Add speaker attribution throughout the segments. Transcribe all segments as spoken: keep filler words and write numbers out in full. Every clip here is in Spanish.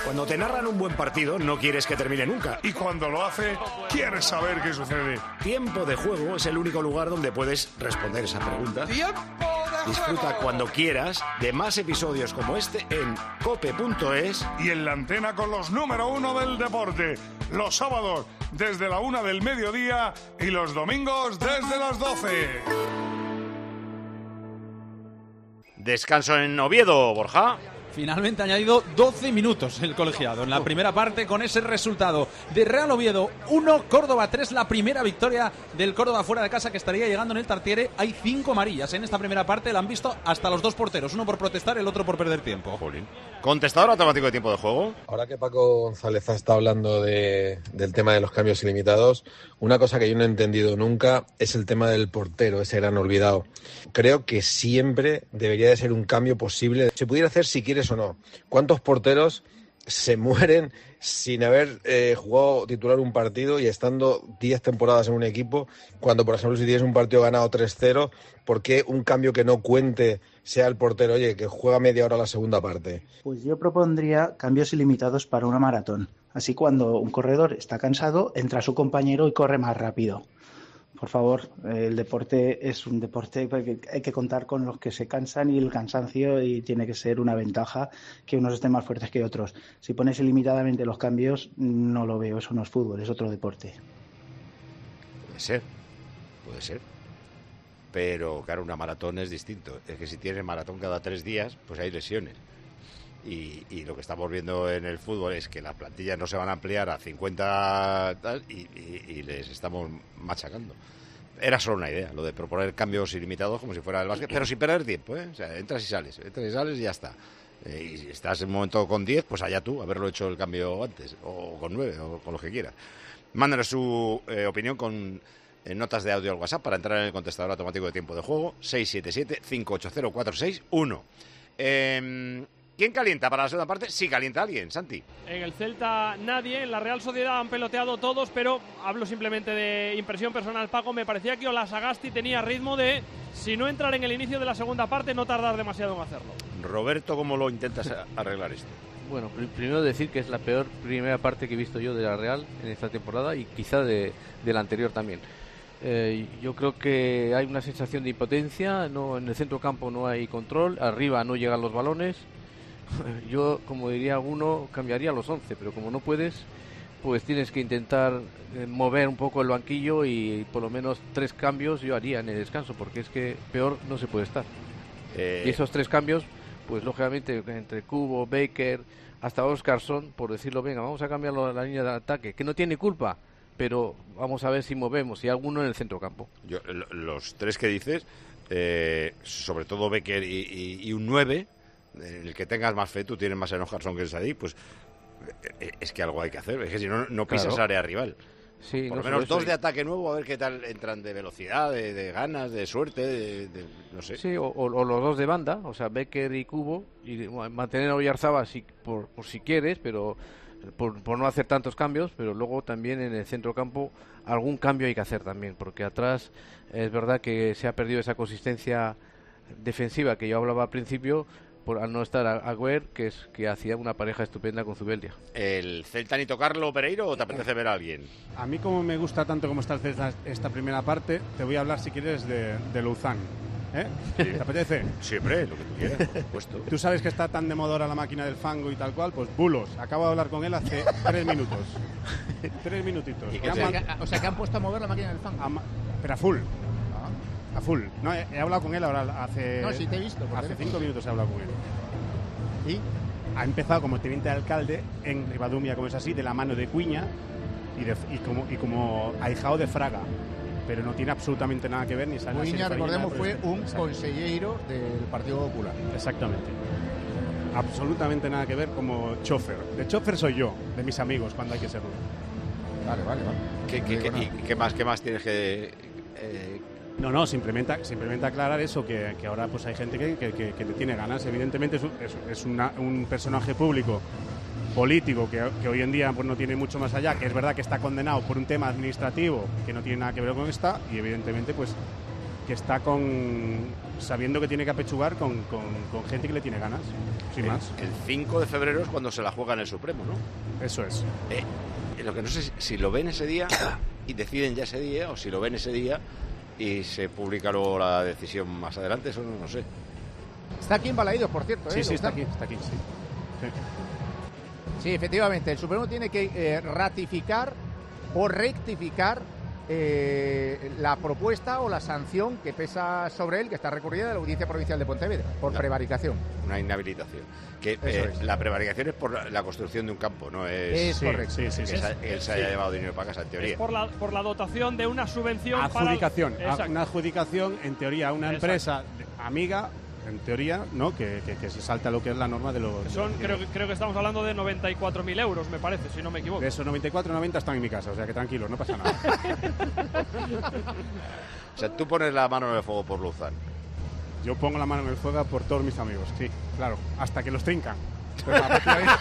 Speaker 1: Cuando te narran un buen partido, no quieres que termine nunca.
Speaker 2: Y cuando lo hace, quieres saber qué sucede.
Speaker 1: Tiempo de Juego es el único lugar donde puedes responder esa pregunta.
Speaker 3: ¡Tiempo de
Speaker 1: Disfruta
Speaker 3: juego!
Speaker 1: cuando quieras de más episodios como este en cope punto es.
Speaker 2: Y en la antena con los número uno del deporte. Los sábados desde la una del mediodía y los domingos desde las doce.
Speaker 1: Descanso en Oviedo, Borja.
Speaker 4: Finalmente ha añadido doce minutos el colegiado en la primera parte con ese resultado de Real Oviedo uno, Córdoba tres, la primera victoria del Córdoba fuera de casa que estaría llegando en el Tartiere. Hay cinco amarillas en esta primera parte, la han visto hasta los dos porteros, uno por protestar, el otro por perder tiempo.
Speaker 1: Jolín. Contestador automático de tiempo de juego.
Speaker 5: Ahora que Paco González está hablando de, del tema de los cambios ilimitados, una cosa que yo no he entendido nunca es el tema del portero, ese gran olvidado. Creo que siempre debería de ser un cambio posible. Se pudiera hacer si quieres o no. ¿Cuántos porteros se mueren sin haber eh, jugado titular un partido y estando diez temporadas en un equipo, cuando por ejemplo si tienes un partido ganado tres cero, ¿por qué un cambio que no cuente sea el portero, oye, que juega media hora la segunda parte?
Speaker 6: Pues yo propondría cambios ilimitados para una maratón. Así cuando un corredor está cansado, entra su compañero y corre más rápido. Por favor, el deporte es un deporte que hay que contar con los que se cansan y el cansancio y tiene que ser una ventaja que unos estén más fuertes que otros. Si pones ilimitadamente los cambios, no lo veo, eso no es fútbol, es otro deporte.
Speaker 1: Puede ser, puede ser. Pero claro, una maratón es distinto. Es que si tienes maratón cada tres días, pues hay lesiones. Y, y lo que estamos viendo en el fútbol es que las plantillas no se van a ampliar a cincuenta tal, y, y, y les estamos machacando. Era solo una idea, lo de proponer cambios ilimitados como si fuera el básquet, pero sin perder tiempo, ¿eh? O sea, entras y sales, entras y sales y ya está. Eh, y si estás en un momento con diez, pues allá tú, haberlo hecho el cambio antes, o con nueve, o con lo que quieras. Mándanos su eh, opinión con eh, notas de audio al WhatsApp para entrar en el contestador automático de tiempo de juego, seis siete siete, cinco ocho cero, cuatro seis uno. Eh... ¿Quién calienta para la segunda parte? Sí calienta alguien, Santi.
Speaker 7: En el Celta nadie, en la Real Sociedad han peloteado todos, pero hablo simplemente de impresión personal, Paco. Me parecía que Olasagasti tenía ritmo de, si no entrar en el inicio de la segunda parte, no tardar demasiado en hacerlo.
Speaker 1: Roberto, ¿cómo lo intentas arreglar esto?
Speaker 8: Bueno, pr- primero decir que es la peor primera parte que he visto yo de la Real en esta temporada y quizá de, de la anterior también. Eh, yo creo que hay una sensación de impotencia, no, en el centro campo no hay control, arriba no llegan los balones. Yo, como diría alguno, cambiaría los once, pero como no puedes, pues tienes que intentar eh, mover un poco el banquillo y por lo menos tres cambios yo haría en el descanso, porque es que peor no se puede estar. Eh... Y esos tres cambios, pues lógicamente entre Cubo, Baker, hasta Oscarson, por decirlo, venga, vamos a cambiar la línea de ataque, que no tiene culpa, pero vamos a ver si movemos, y alguno en el centrocampo.
Speaker 1: Yo, los tres que dices, eh, sobre todo Baker y, y, y un nueve, en el que tengas más fe, tú tienes más en Oscarson que en Sadik, pues es que algo hay que hacer, es que si no, no pisas
Speaker 8: claro.
Speaker 1: área rival.
Speaker 8: Sí,
Speaker 1: por
Speaker 8: no
Speaker 1: lo menos dos
Speaker 8: eso.
Speaker 1: de ataque nuevo, a ver qué tal entran de velocidad, de, de ganas, de suerte, de, de, no sé.
Speaker 8: Sí, o, o los dos de banda, o sea, Becker y Cubo, y mantener a Oyarzabal si, por, por si quieres, pero por, por no hacer tantos cambios, pero luego también en el centro campo algún cambio hay que hacer también, porque atrás es verdad que se ha perdido esa consistencia defensiva que yo hablaba al principio, por al no estar Agüer, que es que hacía una pareja estupenda con Zubeldia.
Speaker 1: ¿El Celta ni tocarlo, Pereiro, o te apetece ver a alguien?
Speaker 9: A mí, como me gusta tanto como está el Celta esta primera parte, te voy a hablar, si quieres, de, de Luzán. ¿Eh? Sí. ¿Te apetece?
Speaker 1: Siempre, lo que tú quieras, por supuesto.
Speaker 9: Tú sabes que está tan de moda ahora la máquina del fango y tal cual, pues Bulos. Acabo de hablar con él hace tres minutos. Tres minutitos.
Speaker 10: ¿Y o, sea, que, o sea, que han puesto a mover la máquina del fango.
Speaker 9: A, pero a full. A full. No, he, he hablado con él ahora hace...
Speaker 10: No, sí te he visto.
Speaker 9: Hace cinco minutos he hablado con él.
Speaker 10: ¿Y?
Speaker 9: Ha empezado como teniente de alcalde en Ribadumia, como es así, de la mano de Cuña y, de, y, como, y como ahijado de Fraga. Pero no tiene absolutamente nada que ver ni sale.
Speaker 10: Cuña, recordemos, fue un consejero del Partido Popular.
Speaker 9: Exactamente. Absolutamente nada que ver como chofer. De chofer soy yo, de mis amigos, cuando hay que serlo.
Speaker 10: Vale, vale, vale.
Speaker 1: ¿Qué, qué, qué, y, ¿qué, más, ¿Qué más tienes que...? Eh...
Speaker 9: No, no, simplemente, simplemente aclarar eso, que, que ahora pues hay gente que, que, que, que le tiene ganas. Evidentemente es, es, es una, un personaje público, político, que, que hoy en día pues no tiene mucho más allá, que es verdad que está condenado por un tema administrativo que no tiene nada que ver con esta, y evidentemente pues que está con sabiendo que tiene que apechugar con, con, con gente que le tiene ganas, sin
Speaker 1: el,
Speaker 9: más.
Speaker 1: El cinco de febrero es cuando se la juega en el Supremo, ¿no?
Speaker 9: Eso es.
Speaker 1: Eh, lo que no sé si, si lo ven ese día y deciden ya ese día, o si lo ven ese día y se publica luego la decisión más adelante, eso no, no sé.
Speaker 10: Está aquí en Balaídos, por cierto.
Speaker 9: Sí,
Speaker 10: ¿eh?
Speaker 9: sí, está aquí, está aquí, sí. sí.
Speaker 10: Sí, efectivamente, el Supremo tiene que eh, ratificar o rectificar eh, la propuesta o la sanción que pesa sobre él, que está recurrida de la Audiencia Provincial de Pontevedra, por
Speaker 1: No.
Speaker 10: prevaricación.
Speaker 1: Una inhabilitación. Que eh,
Speaker 10: es.
Speaker 1: La prevaricación es por la, la construcción de un campo, no es,
Speaker 10: Es
Speaker 9: Sí,
Speaker 10: correcto.
Speaker 9: sí, sí,
Speaker 1: que
Speaker 9: sí.
Speaker 1: esa- él se haya
Speaker 7: sí.
Speaker 1: llevado dinero para casa, en teoría.
Speaker 7: Es por la, por la dotación de una subvención
Speaker 9: Adjudicación,
Speaker 7: para... Exacto.
Speaker 9: una adjudicación en teoría a una
Speaker 7: Exacto.
Speaker 9: empresa amiga, en teoría, ¿no? Que, que, que se salta lo que es la norma de los...
Speaker 7: Son, creo, que- creo que estamos hablando de noventa y cuatro mil euros, me parece, si no me equivoco.
Speaker 9: De esos noventa y cuatro, noventa están en mi casa, o sea que tranquilo, no pasa nada.
Speaker 1: O sea, tú pones la mano en el fuego por Luzán.
Speaker 9: Yo pongo la mano en el fuego por todos mis amigos, sí, claro, hasta que los trincan. Pero a partir de ahí-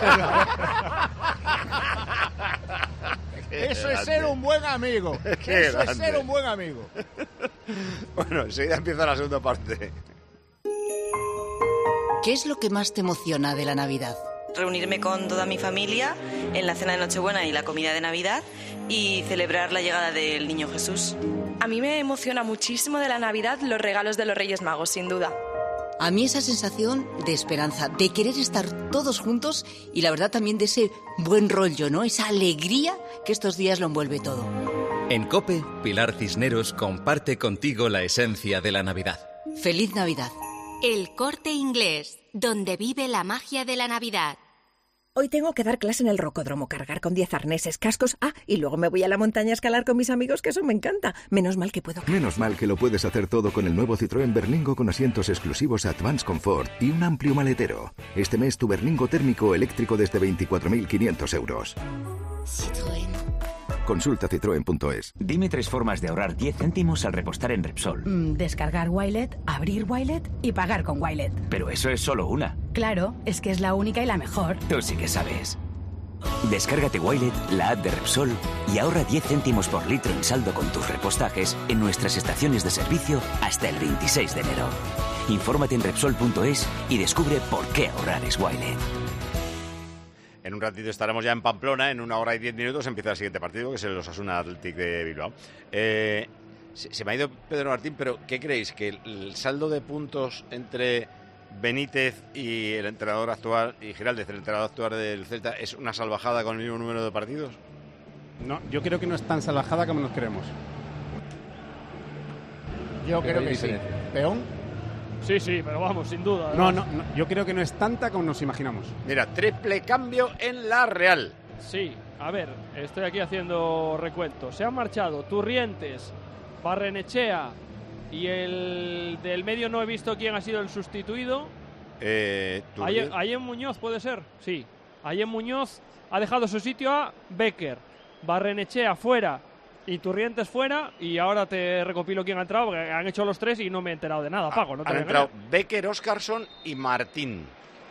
Speaker 10: Eso es ser un buen amigo.
Speaker 1: Qué
Speaker 10: Eso es
Speaker 1: grande.
Speaker 10: ser un buen amigo.
Speaker 1: Bueno, enseguida empieza la segunda parte.
Speaker 3: ¿Qué es lo que más te emociona de la Navidad?
Speaker 11: Reunirme con toda mi familia en la cena de Nochebuena y la comida de Navidad y celebrar la llegada del Niño Jesús.
Speaker 12: A mí me emociona muchísimo de la Navidad los regalos de los Reyes Magos, sin duda.
Speaker 3: A mí esa sensación de esperanza, de querer estar todos juntos y la verdad también de ese buen rollo, ¿no? Esa alegría que estos días lo envuelve todo.
Speaker 13: En COPE, Pilar Cisneros comparte contigo la esencia de la Navidad.
Speaker 3: ¡Feliz Navidad!
Speaker 14: El Corte Inglés, donde vive la magia de la Navidad.
Speaker 15: Hoy tengo que dar clase en el rocódromo, cargar con diez arneses, cascos. Ah, y luego me voy a la montaña a escalar con mis amigos, que eso me encanta. Menos mal que puedo...
Speaker 16: Menos mal que lo puedes hacer todo con el nuevo Citroën Berlingo con asientos exclusivos Advance Comfort y un amplio maletero. Este mes tu Berlingo térmico eléctrico desde veinticuatro mil quinientos euros.
Speaker 3: Citroën.
Speaker 16: Consulta citroen punto es.
Speaker 17: Dime tres formas de ahorrar diez céntimos al repostar en Repsol.
Speaker 18: Mm, descargar Wilet, abrir Wilet y pagar con Wilet.
Speaker 17: Pero eso es solo una.
Speaker 18: Claro, es que es la única y la mejor.
Speaker 17: Tú sí que sabes. Descárgate Wilet, la app de Repsol, y ahorra diez céntimos por litro en saldo con tus repostajes en nuestras estaciones de servicio hasta el veintiséis de enero. Infórmate en Repsol punto es y descubre por qué ahorrar es Wilet.
Speaker 1: En un ratito estaremos ya en Pamplona, en una hora y diez minutos empieza el siguiente partido, que es el Osasuna Athletic de Bilbao. Eh, se, se me ha ido Pedro Martín, pero ¿qué creéis? ¿Que el, el saldo de puntos entre Benítez y el entrenador actual, y Giraldez, el entrenador actual del Celta, es una salvajada con el mismo número de partidos?
Speaker 9: No, yo creo que no es tan salvajada como nos creemos.
Speaker 10: Yo
Speaker 9: Pero
Speaker 10: creo
Speaker 9: hay
Speaker 10: que sí.
Speaker 9: diferencia.
Speaker 10: ¿Peón?
Speaker 7: Sí, sí, pero vamos, sin duda.
Speaker 9: No, no, no, yo creo que no es tanta como nos imaginamos.
Speaker 1: Mira, triple cambio en la Real.
Speaker 7: Sí, a ver, estoy aquí haciendo recuento. Se han marchado Turrientes, Barrenechea y el del medio no he visto quién ha sido el sustituido.
Speaker 1: Eh,
Speaker 7: Ayen, Ayen Muñoz, ¿puede ser? Sí. Ayen Muñoz ha dejado su sitio a Becker. Barrenechea fuera y Turrientes fuera. Y ahora te recopilo quién ha entrado, porque han hecho los tres y no me he enterado de nada, Paco. No te
Speaker 1: Han
Speaker 7: voy a
Speaker 1: entrado
Speaker 7: engañar.
Speaker 1: Becker, Óscarson y Martín.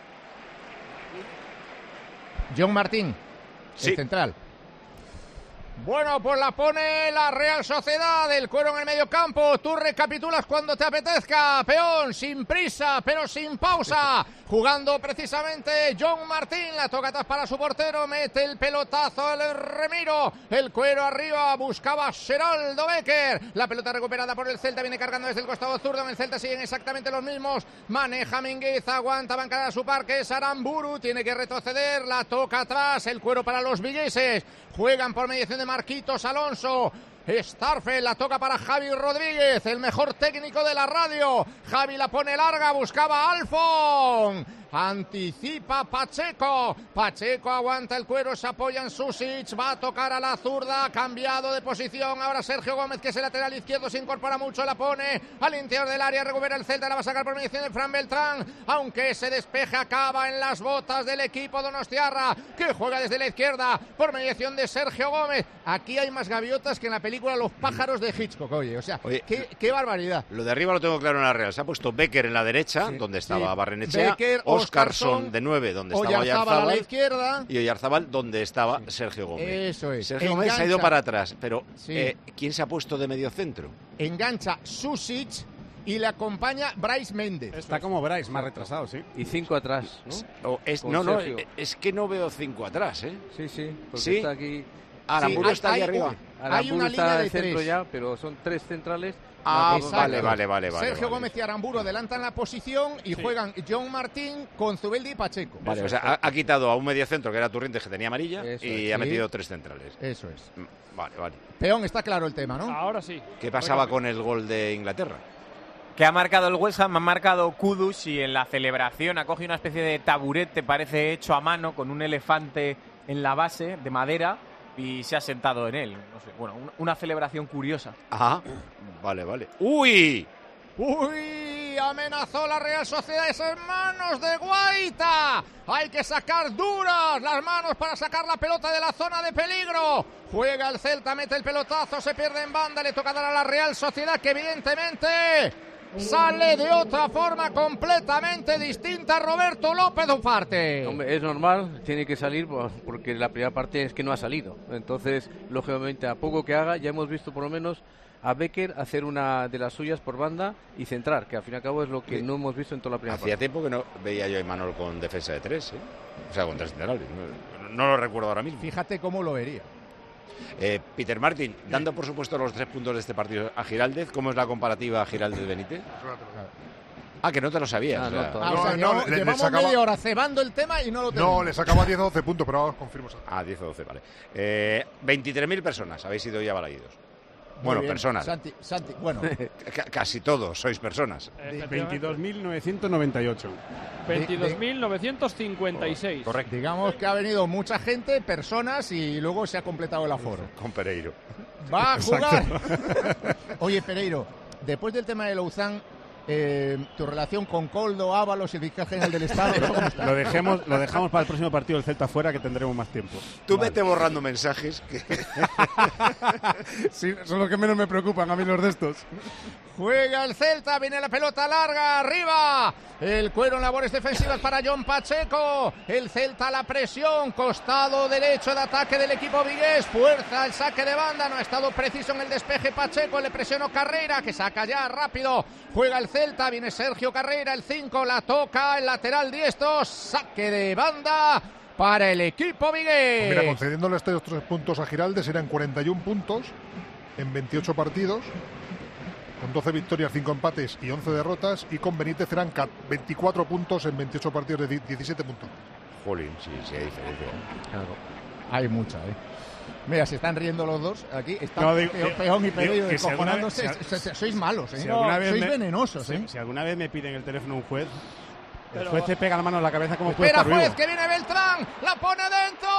Speaker 10: John Martín,
Speaker 1: Sí.
Speaker 10: el central. Bueno, pues la pone la Real Sociedad, el cuero en el medio campo. Tú recapitulas cuando te apetezca. Peón, sin prisa, pero sin pausa. Jugando precisamente John Martín. La toca atrás para su portero. Mete el pelotazo al Remiro. El cuero arriba. Buscaba Geraldo Becker. La pelota recuperada por el Celta. Viene cargando desde el costado zurdo. En el Celta siguen exactamente los mismos. Maneja Minguez. Aguanta bancar a su parque. Es Aramburu. Tiene que retroceder. La toca atrás. El cuero para los vigueses. Juegan por mediación de Marquitos Alonso. Starfel la toca para Javi Rodríguez, el mejor técnico de la radio. Javi la pone larga, buscaba Alfon. Anticipa Pacheco. Pacheco aguanta el cuero, se apoya en Susic. Va a tocar a la zurda, cambiado de posición. Ahora Sergio Gómez, que es el lateral izquierdo, se incorpora mucho, la pone al interior del área. Recupera el Celta, la va a sacar por mediación de Fran Beltrán. Aunque se despeja, acaba en las botas del equipo donostiarra, que juega desde la izquierda por mediación de Sergio Gómez. Aquí hay más gaviotas que en la película Los pájaros de Hitchcock, oye. O sea,
Speaker 1: Oye,
Speaker 10: qué, qué barbaridad.
Speaker 1: Lo de arriba lo tengo claro en la Real. Se ha puesto Becker en la derecha,
Speaker 10: Sí,
Speaker 1: donde estaba
Speaker 10: sí.
Speaker 1: Barrenechea.
Speaker 10: Becker,
Speaker 1: Óscar- Óscarson de nueve, donde estaba
Speaker 10: Oyarzábal a la
Speaker 1: Oyarzábal,
Speaker 10: izquierda.
Speaker 1: y Oyarzábal donde estaba Sergio Gómez.
Speaker 10: Eso es.
Speaker 1: Sergio Gómez
Speaker 10: Engancha.
Speaker 1: se ha ido para atrás, pero
Speaker 10: Sí.
Speaker 1: eh, ¿quién se ha puesto de medio centro?
Speaker 10: Engancha Susic y le acompaña Brais Méndez.
Speaker 9: Está como Brais, más retrasado, sí.
Speaker 8: Y cinco atrás, ¿no?
Speaker 1: O es,
Speaker 8: Con
Speaker 1: no, no,
Speaker 8: Sergio.
Speaker 1: es que no veo cinco atrás, ¿eh?
Speaker 8: Sí, sí, porque
Speaker 1: ¿Sí?
Speaker 8: está aquí.
Speaker 1: Aramburu
Speaker 10: Sí,
Speaker 1: está
Speaker 10: hay-
Speaker 1: ahí
Speaker 10: hay-
Speaker 1: arriba.
Speaker 10: hay
Speaker 8: Aramburu
Speaker 10: una
Speaker 8: está
Speaker 10: línea
Speaker 8: en
Speaker 10: de
Speaker 8: el centro
Speaker 10: tres.
Speaker 8: ya, pero son tres centrales.
Speaker 1: Ah,
Speaker 8: más dos
Speaker 1: vale,
Speaker 8: laterales.
Speaker 1: vale, vale, vale.
Speaker 10: Sergio
Speaker 1: vale.
Speaker 10: Gómez y Aramburu adelantan la posición y
Speaker 7: Sí.
Speaker 10: juegan John Martín con Zubeldi y Pacheco.
Speaker 1: Vale, o sea, ha, ha quitado a un mediocentro que era Turrientes, que tenía amarilla,
Speaker 10: Eso
Speaker 1: y
Speaker 10: es,
Speaker 1: ha
Speaker 10: sí.
Speaker 1: metido tres centrales.
Speaker 10: Eso es.
Speaker 1: Mm, Vale, vale.
Speaker 10: Peón, está claro el tema, ¿no?
Speaker 7: Ahora sí.
Speaker 1: ¿Qué pasaba con el gol de Inglaterra?
Speaker 19: Que ha marcado el West Ham, ha marcado Kudus y en la celebración ha cogido una especie de taburete, parece hecho a mano, con un elefante en la base de madera y se ha sentado en él. No sé, bueno, un- una celebración curiosa.
Speaker 1: Ajá. Vale, vale. ¡Uy!
Speaker 10: ¡Uy! Amenazó la Real Sociedad, es en manos de Guaita. Hay que sacar duras las manos para sacar la pelota de la zona de peligro. Juega el Celta, mete el pelotazo, se pierde en banda, le toca dar a la Real Sociedad, que evidentemente sale de otra forma completamente distinta. Roberto López Ufarte.
Speaker 8: Hombre, es normal, tiene que salir pues, porque la primera parte es que no ha salido. Entonces, lógicamente, a poco que haga, ya hemos visto por lo menos a Becker hacer una de las suyas por banda y centrar, que al fin y al cabo es lo que
Speaker 1: Sí.
Speaker 8: no hemos visto en toda la primera
Speaker 1: Hacía
Speaker 8: parte.
Speaker 1: tiempo que no veía yo a Imanol con defensa de tres, ¿eh? O sea, con tres centrales. No, no lo recuerdo ahora mismo.
Speaker 10: Fíjate cómo lo vería.
Speaker 1: Eh, Peter Martin, dando por supuesto los tres puntos de este partido a Giraldez, ¿cómo es la comparativa a Giraldez-Benítez? Ah, que no te lo sabías.
Speaker 8: Ah,
Speaker 1: o
Speaker 8: no,
Speaker 1: sea.
Speaker 8: todavía.
Speaker 10: Ah, o sea,
Speaker 2: No,
Speaker 10: llevamos,
Speaker 2: no, le- le
Speaker 10: llevamos
Speaker 2: sacaba-
Speaker 10: media hora cebando el tema y no lo tenemos.
Speaker 2: No, le sacaba diez o doce puntos, pero ahora os confirmo.
Speaker 1: Ah, diez o doce, vale. Eh, veintitrés mil personas habéis sido ya balaídos.
Speaker 10: Muy
Speaker 1: Bueno,
Speaker 10: bien.
Speaker 1: personas.
Speaker 10: Santi, Santi, bueno,
Speaker 1: C- casi todos sois personas.
Speaker 9: veintidós mil novecientos noventa y ocho.
Speaker 7: veintidós mil novecientos cincuenta y seis.
Speaker 1: Correcto.
Speaker 10: digamos que ha venido mucha gente, personas, y luego se ha completado el aforo.
Speaker 1: Con Pereiro.
Speaker 10: Va a jugar. Oye, Pereiro, después del tema de Louzán, eh, tu relación con Coldo, Ábalos y el fiscal general del Estado, ¿cómo está?
Speaker 9: Lo, dejemos, lo dejamos para el próximo partido del Celta fuera, que tendremos más tiempo.
Speaker 1: Tú vete borrando mensajes. Que...
Speaker 9: Sí, son los que menos me preocupan a mí los de estos.
Speaker 10: Juega el Celta, viene la pelota larga, arriba. El Cuero en labores defensivas para John Pacheco. El Celta a la presión, costado derecho de ataque del equipo vigués. Fuerza el saque de banda, no ha estado preciso en el despeje Pacheco. Le presionó Carrera, que saca ya rápido. Juega el Celta, viene Sergio Carrera, el cinco, la toca, el lateral diestro. Saque de banda para el equipo vigués.
Speaker 2: Mira, concediéndole estos tres puntos a Giraldes serían cuarenta y uno puntos en veintiocho partidos, con doce victorias, cinco empates y once derrotas, y con Benítez eran ca- veinticuatro puntos en veintiocho partidos de di- diecisiete puntos.
Speaker 1: Jolín, sí, sí hay diferencia.
Speaker 10: Hay mucha, ¿eh? Mira, se están riendo los dos aquí. Están
Speaker 9: No, digo-
Speaker 10: Pe- Peón y
Speaker 9: digo
Speaker 10: Pereiro
Speaker 9: que si alguna vez-
Speaker 10: descojonándose.
Speaker 9: si-
Speaker 10: Se- se- Sois malos, ¿eh?
Speaker 9: Si alguna vez
Speaker 10: Sois
Speaker 9: me-
Speaker 10: venenosos,
Speaker 9: si,
Speaker 10: ¿eh?
Speaker 9: si alguna vez me piden el teléfono un juez, el
Speaker 7: Pero-
Speaker 9: juez te pega la mano en la cabeza como puede
Speaker 10: Espera,
Speaker 9: estar
Speaker 10: juez,
Speaker 9: vivo.
Speaker 10: que viene Beltrán. La pone dentro.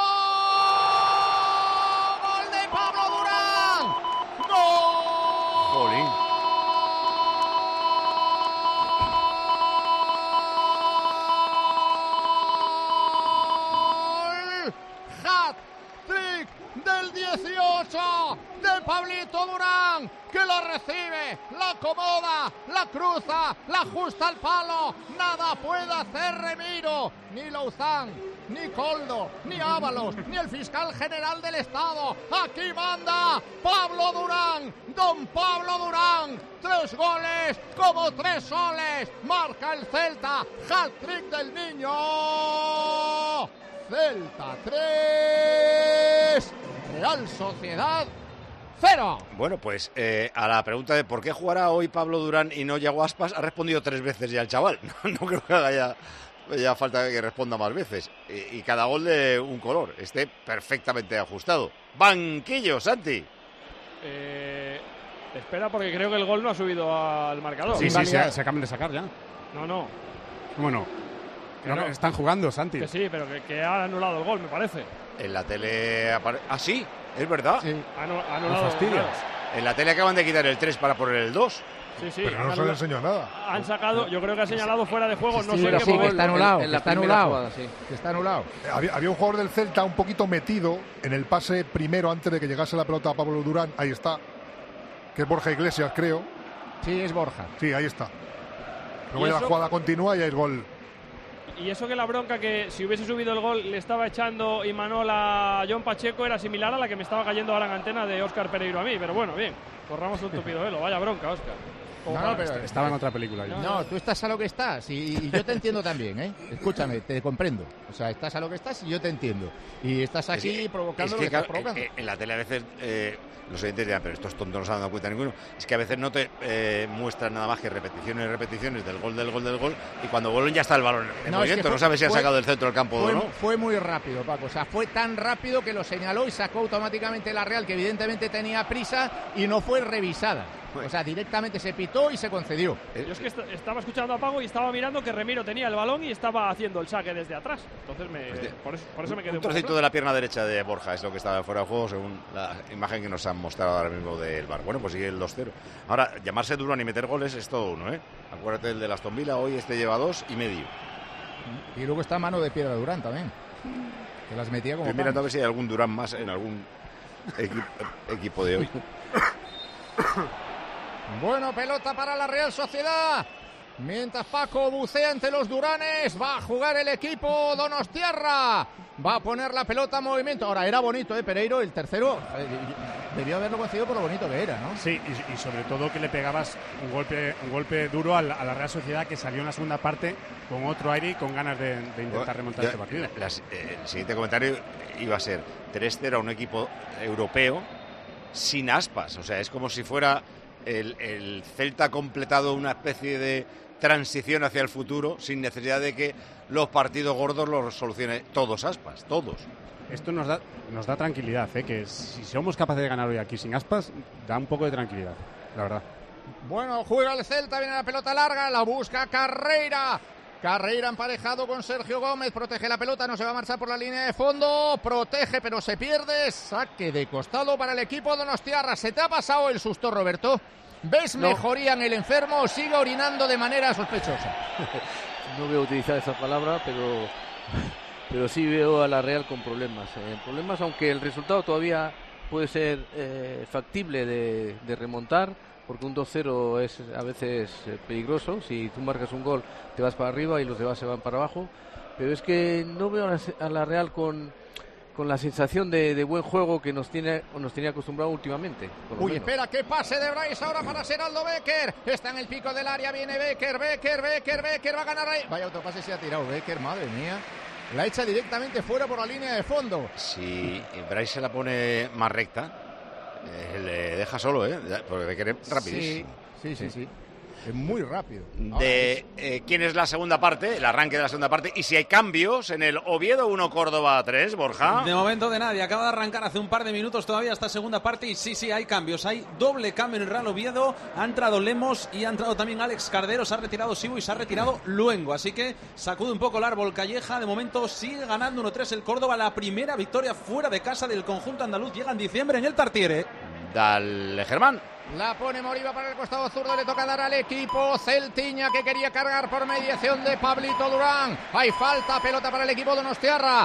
Speaker 10: ¡Gol de Pablo Durán! ¡Gol!
Speaker 1: Jolín.
Speaker 10: Hat-trick del dieciocho de Pablito Durán, que la recibe, la acomoda, la cruza, la ajusta al palo. Nada puede hacer Remiro, ni Louzán, ni Coldo, ni Ábalos, ni el fiscal general del Estado. Aquí manda Pablo Durán, don Pablo Durán. Tres goles como tres soles. Marca el Celta. Hat-trick del niño. Celta tres, Real Sociedad cero.
Speaker 1: Bueno, pues eh, a la pregunta de por qué jugará hoy Pablo Durán y no Yago Aspas, ha respondido tres veces ya el chaval. No, no creo que haga ya, ya falta que responda más veces. Y, y cada gol de un color, esté perfectamente ajustado. Banquillo, Santi.
Speaker 7: Eh, espera, porque creo que el gol no ha subido al marcador.
Speaker 9: Sí, sí, se, se acaban de sacar ya.
Speaker 7: No, no.
Speaker 9: ¿Cómo no?
Speaker 7: Que no.
Speaker 9: Están jugando, Santi.
Speaker 7: Que sí, pero que, que ha anulado el gol, me parece.
Speaker 1: En la tele apare... Ah, sí, es verdad.
Speaker 10: Sí.
Speaker 7: Ha anu- ha anulado.
Speaker 9: fastidias.
Speaker 7: claro.
Speaker 1: En la tele acaban de quitar el tres para poner el dos.
Speaker 7: Sí, sí.
Speaker 2: Pero no
Speaker 7: han
Speaker 2: se le
Speaker 7: anula-
Speaker 2: enseñó nada.
Speaker 7: Han sacado, yo creo que ha señalado fuera de juego, no
Speaker 10: Sí,
Speaker 7: sé en
Speaker 10: pero
Speaker 7: qué
Speaker 10: sí, que
Speaker 7: momento.
Speaker 10: está anulado,
Speaker 8: En- en
Speaker 10: que
Speaker 8: la
Speaker 10: está
Speaker 8: primera
Speaker 10: anulado.
Speaker 8: jugada, sí.
Speaker 10: Que está anulado.
Speaker 2: Eh, Había, había un jugador del Celta un poquito metido en el pase primero antes de que llegase la pelota a Pablo Durán. Ahí está. Que es Borja Iglesias, creo.
Speaker 10: Sí, es Borja.
Speaker 2: Sí, ahí está.
Speaker 7: ¿Y
Speaker 2: Luego ya la
Speaker 7: eso?
Speaker 2: jugada continúa y ahí es gol.
Speaker 7: y eso que la bronca que si hubiese subido el gol le estaba echando Imanol a John Pacheco era similar a la que me estaba cayendo ahora en antena de Óscar Pereiro a mí, pero bueno, bien, corramos un tupido velo, vaya bronca, Óscar.
Speaker 9: No, no, pero estaba en otra película.
Speaker 10: No, no, tú estás a lo que estás y, y yo te entiendo también, ¿eh? Escúchame, te comprendo. O sea, estás a lo que estás y yo te entiendo. Y estás aquí
Speaker 1: es que,
Speaker 10: provocando
Speaker 1: es que,
Speaker 10: lo que estás provocando.
Speaker 1: En, en la tele a veces eh, los oyentes dirán, pero estos tontos no se han dado cuenta ninguno. Es que a veces no te eh, muestran nada más que repeticiones y repeticiones del gol, del gol, del gol. Y cuando vuelven ya está el balón en
Speaker 10: no,
Speaker 1: movimiento.
Speaker 10: Es que fue,
Speaker 1: no sabes si
Speaker 10: fue,
Speaker 1: ha sacado del centro del campo
Speaker 10: fue,
Speaker 1: o no.
Speaker 10: Fue muy rápido, Paco. O sea, fue tan rápido que lo señaló y sacó automáticamente la Real, que evidentemente tenía prisa y no fue revisada. O sea, directamente se pitó y se concedió.
Speaker 7: Yo es que est estaba escuchando a Pago y estaba mirando que Remiro tenía el balón y estaba haciendo el saque desde atrás. Entonces, me,
Speaker 1: Hostia,
Speaker 7: por, eso, por eso me quedé
Speaker 1: un,
Speaker 7: un
Speaker 1: un trocito
Speaker 7: poco
Speaker 1: de la pierna derecha de Borja es lo que estaba fuera de juego según la imagen que nos han mostrado ahora mismo del bar. Bueno, pues sigue el dos cero. Ahora, llamarse Durán y meter goles es todo uno, ¿eh? Acuérdate el de Aston Villa, hoy este lleva dos y medio.
Speaker 10: Y luego está mano de piedra Durán también. Que las metía como
Speaker 1: Mira, a ver si hay algún Durán más en algún equi equipo de hoy.
Speaker 10: Bueno, pelota para la Real Sociedad. Mientras Paco bucea entre los Duranes, va a jugar el equipo donostiarra. Va a poner la pelota en movimiento. Ahora, era bonito, ¿eh, Pereiro? El tercero eh, debió haberlo conseguido por lo bonito que era, ¿no?
Speaker 9: Sí, y, y sobre todo que le pegabas un golpe un golpe duro a la, a la Real Sociedad, que salió en la segunda parte con otro aire y con ganas de, de intentar remontar
Speaker 1: ya,
Speaker 9: este partido.
Speaker 1: Las, eh, el siguiente comentario iba a ser tres cero a un equipo europeo sin Aspas. O sea, es como si fuera el, el Celta completado una especie de transición hacia el futuro sin necesidad de que los partidos gordos los solucione todos Aspas, todos.
Speaker 9: Esto nos da nos da tranquilidad, ¿eh? Que si somos capaces de ganar hoy aquí sin Aspas, da un poco de tranquilidad, la verdad.
Speaker 10: Bueno, juega el Celta, viene la pelota larga, la busca Carreira. Carreira emparejado con Sergio Gómez, protege la pelota, no se va a marchar por la línea de fondo, protege pero se pierde, saque de costado para el equipo donostiarra. ¿Se te ha pasado el susto, Roberto? ¿Ves no. mejoría en el enfermo o sigue orinando de manera sospechosa?
Speaker 8: No voy a utilizar esa palabra, pero, pero sí veo a la Real con problemas. Eh, problemas, aunque el resultado todavía puede ser eh, factible de, de remontar, porque un dos cero es a veces eh, peligroso. Si tú marcas un gol, te vas para arriba y los demás se van para abajo. Pero es que no veo a la, a la Real con... con la sensación de, de buen juego que nos tiene o nos tenía acostumbrado últimamente.
Speaker 10: Uy, menos. Espera, que pase de Bryce ahora para Seraldo Becker. Está en el pico del área, viene Becker, Becker, Becker, Becker, va a ganar ahí. Vaya otro pase se ha tirado Becker, madre mía. La echa directamente fuera por la línea de fondo.
Speaker 1: Si Bryce se la pone más recta, eh, le deja solo, ¿eh? Porque Becker es rapidísimo.
Speaker 10: Sí, sí, sí, sí. Es muy rápido.
Speaker 1: De eh, quién es la segunda parte, el arranque de la segunda parte, y si hay cambios en el Oviedo uno Córdoba tres, Borja.
Speaker 4: De momento de nadie, acaba de arrancar hace un par de minutos todavía esta segunda parte y sí, sí, hay cambios. Hay doble cambio en el Real Oviedo, ha entrado Lemos y ha entrado también Alex Cardero, se ha retirado Sibo y se ha retirado Luengo, así que sacude un poco el árbol Calleja. De momento sigue ganando uno tres el Córdoba, la primera victoria fuera de casa del conjunto andaluz, llega en diciembre en el Tartiere.
Speaker 1: Dale, Germán.
Speaker 10: La pone Moriba para el costado zurdo, le toca dar al equipo Celtiña, que quería cargar por mediación de Pablito Durán. Hay falta, pelota para el equipo donostiarra.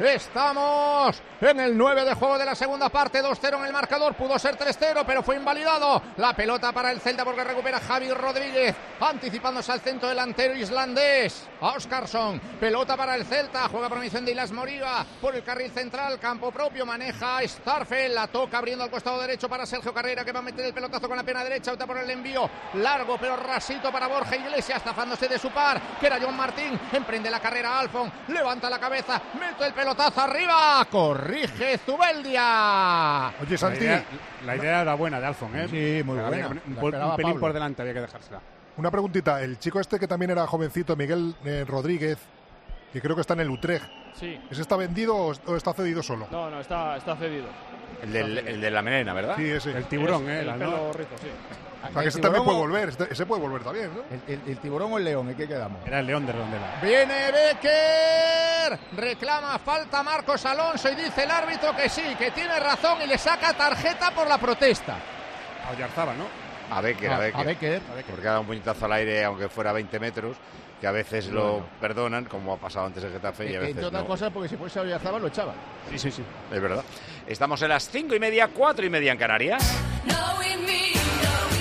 Speaker 10: Estamos en el nueve de juego de la segunda parte, dos cero en el marcador, pudo ser tres cero, pero fue invalidado. La pelota para el Celta porque recupera Javi Rodríguez, anticipándose al centro delantero islandés, Óskarsson. Pelota para el Celta, juega por misión de Ilas Moriba, por el carril central, campo propio, maneja Starfel, la toca abriendo al costado derecho para Sergio Carreira, que va a meter el pelotazo con la pierna derecha, opta por el envío, largo pero rasito para Borja Iglesias, zafándose de su par, que era John Martín, emprende la carrera Alfon, levanta la cabeza, mete el pelotazo arriba, corrige Zubeldia.
Speaker 2: Oye, Santi,
Speaker 9: la idea, la idea era buena de Alfon, ¿eh?
Speaker 10: Sí, muy buena.
Speaker 9: Un, un, un pelín por delante había que dejársela.
Speaker 2: Una preguntita, el chico este que también era jovencito, Miguel eh, Rodríguez, que creo que está en el Utrecht.
Speaker 7: Sí.
Speaker 2: ¿Ese está vendido o, o está cedido solo?
Speaker 7: No, no, está, está cedido.
Speaker 1: El, del, el de la melena, ¿verdad?
Speaker 2: Sí, ese.
Speaker 9: El tiburón,
Speaker 7: es,
Speaker 9: ¿eh?
Speaker 7: El pelo ¿no? rizo, sí.
Speaker 2: O sea, que ese también puede volver, ese puede volver también, ¿no?
Speaker 10: El, el, el tiburón o el león, ¿en qué quedamos?
Speaker 9: Era el león de Rondela.
Speaker 10: Viene Becker, reclama falta Marcos Alonso y dice el árbitro que sí, que tiene razón y le saca tarjeta por la protesta.
Speaker 9: A Oyarzabal, ¿no?
Speaker 1: A Becker, a, a, Becker.
Speaker 10: a Becker.
Speaker 1: Porque ha dado un puñetazo al aire, aunque fuera veinte metros, que a veces
Speaker 9: bueno.
Speaker 1: lo perdonan, como ha pasado antes en Getafe, y a veces
Speaker 10: entre otras
Speaker 1: no.
Speaker 10: cosas, porque si fuese a Oyarzabal lo echaba.
Speaker 9: Sí, sí, sí.
Speaker 1: Es verdad. Estamos en las cinco y media, cuatro y media en Canarias.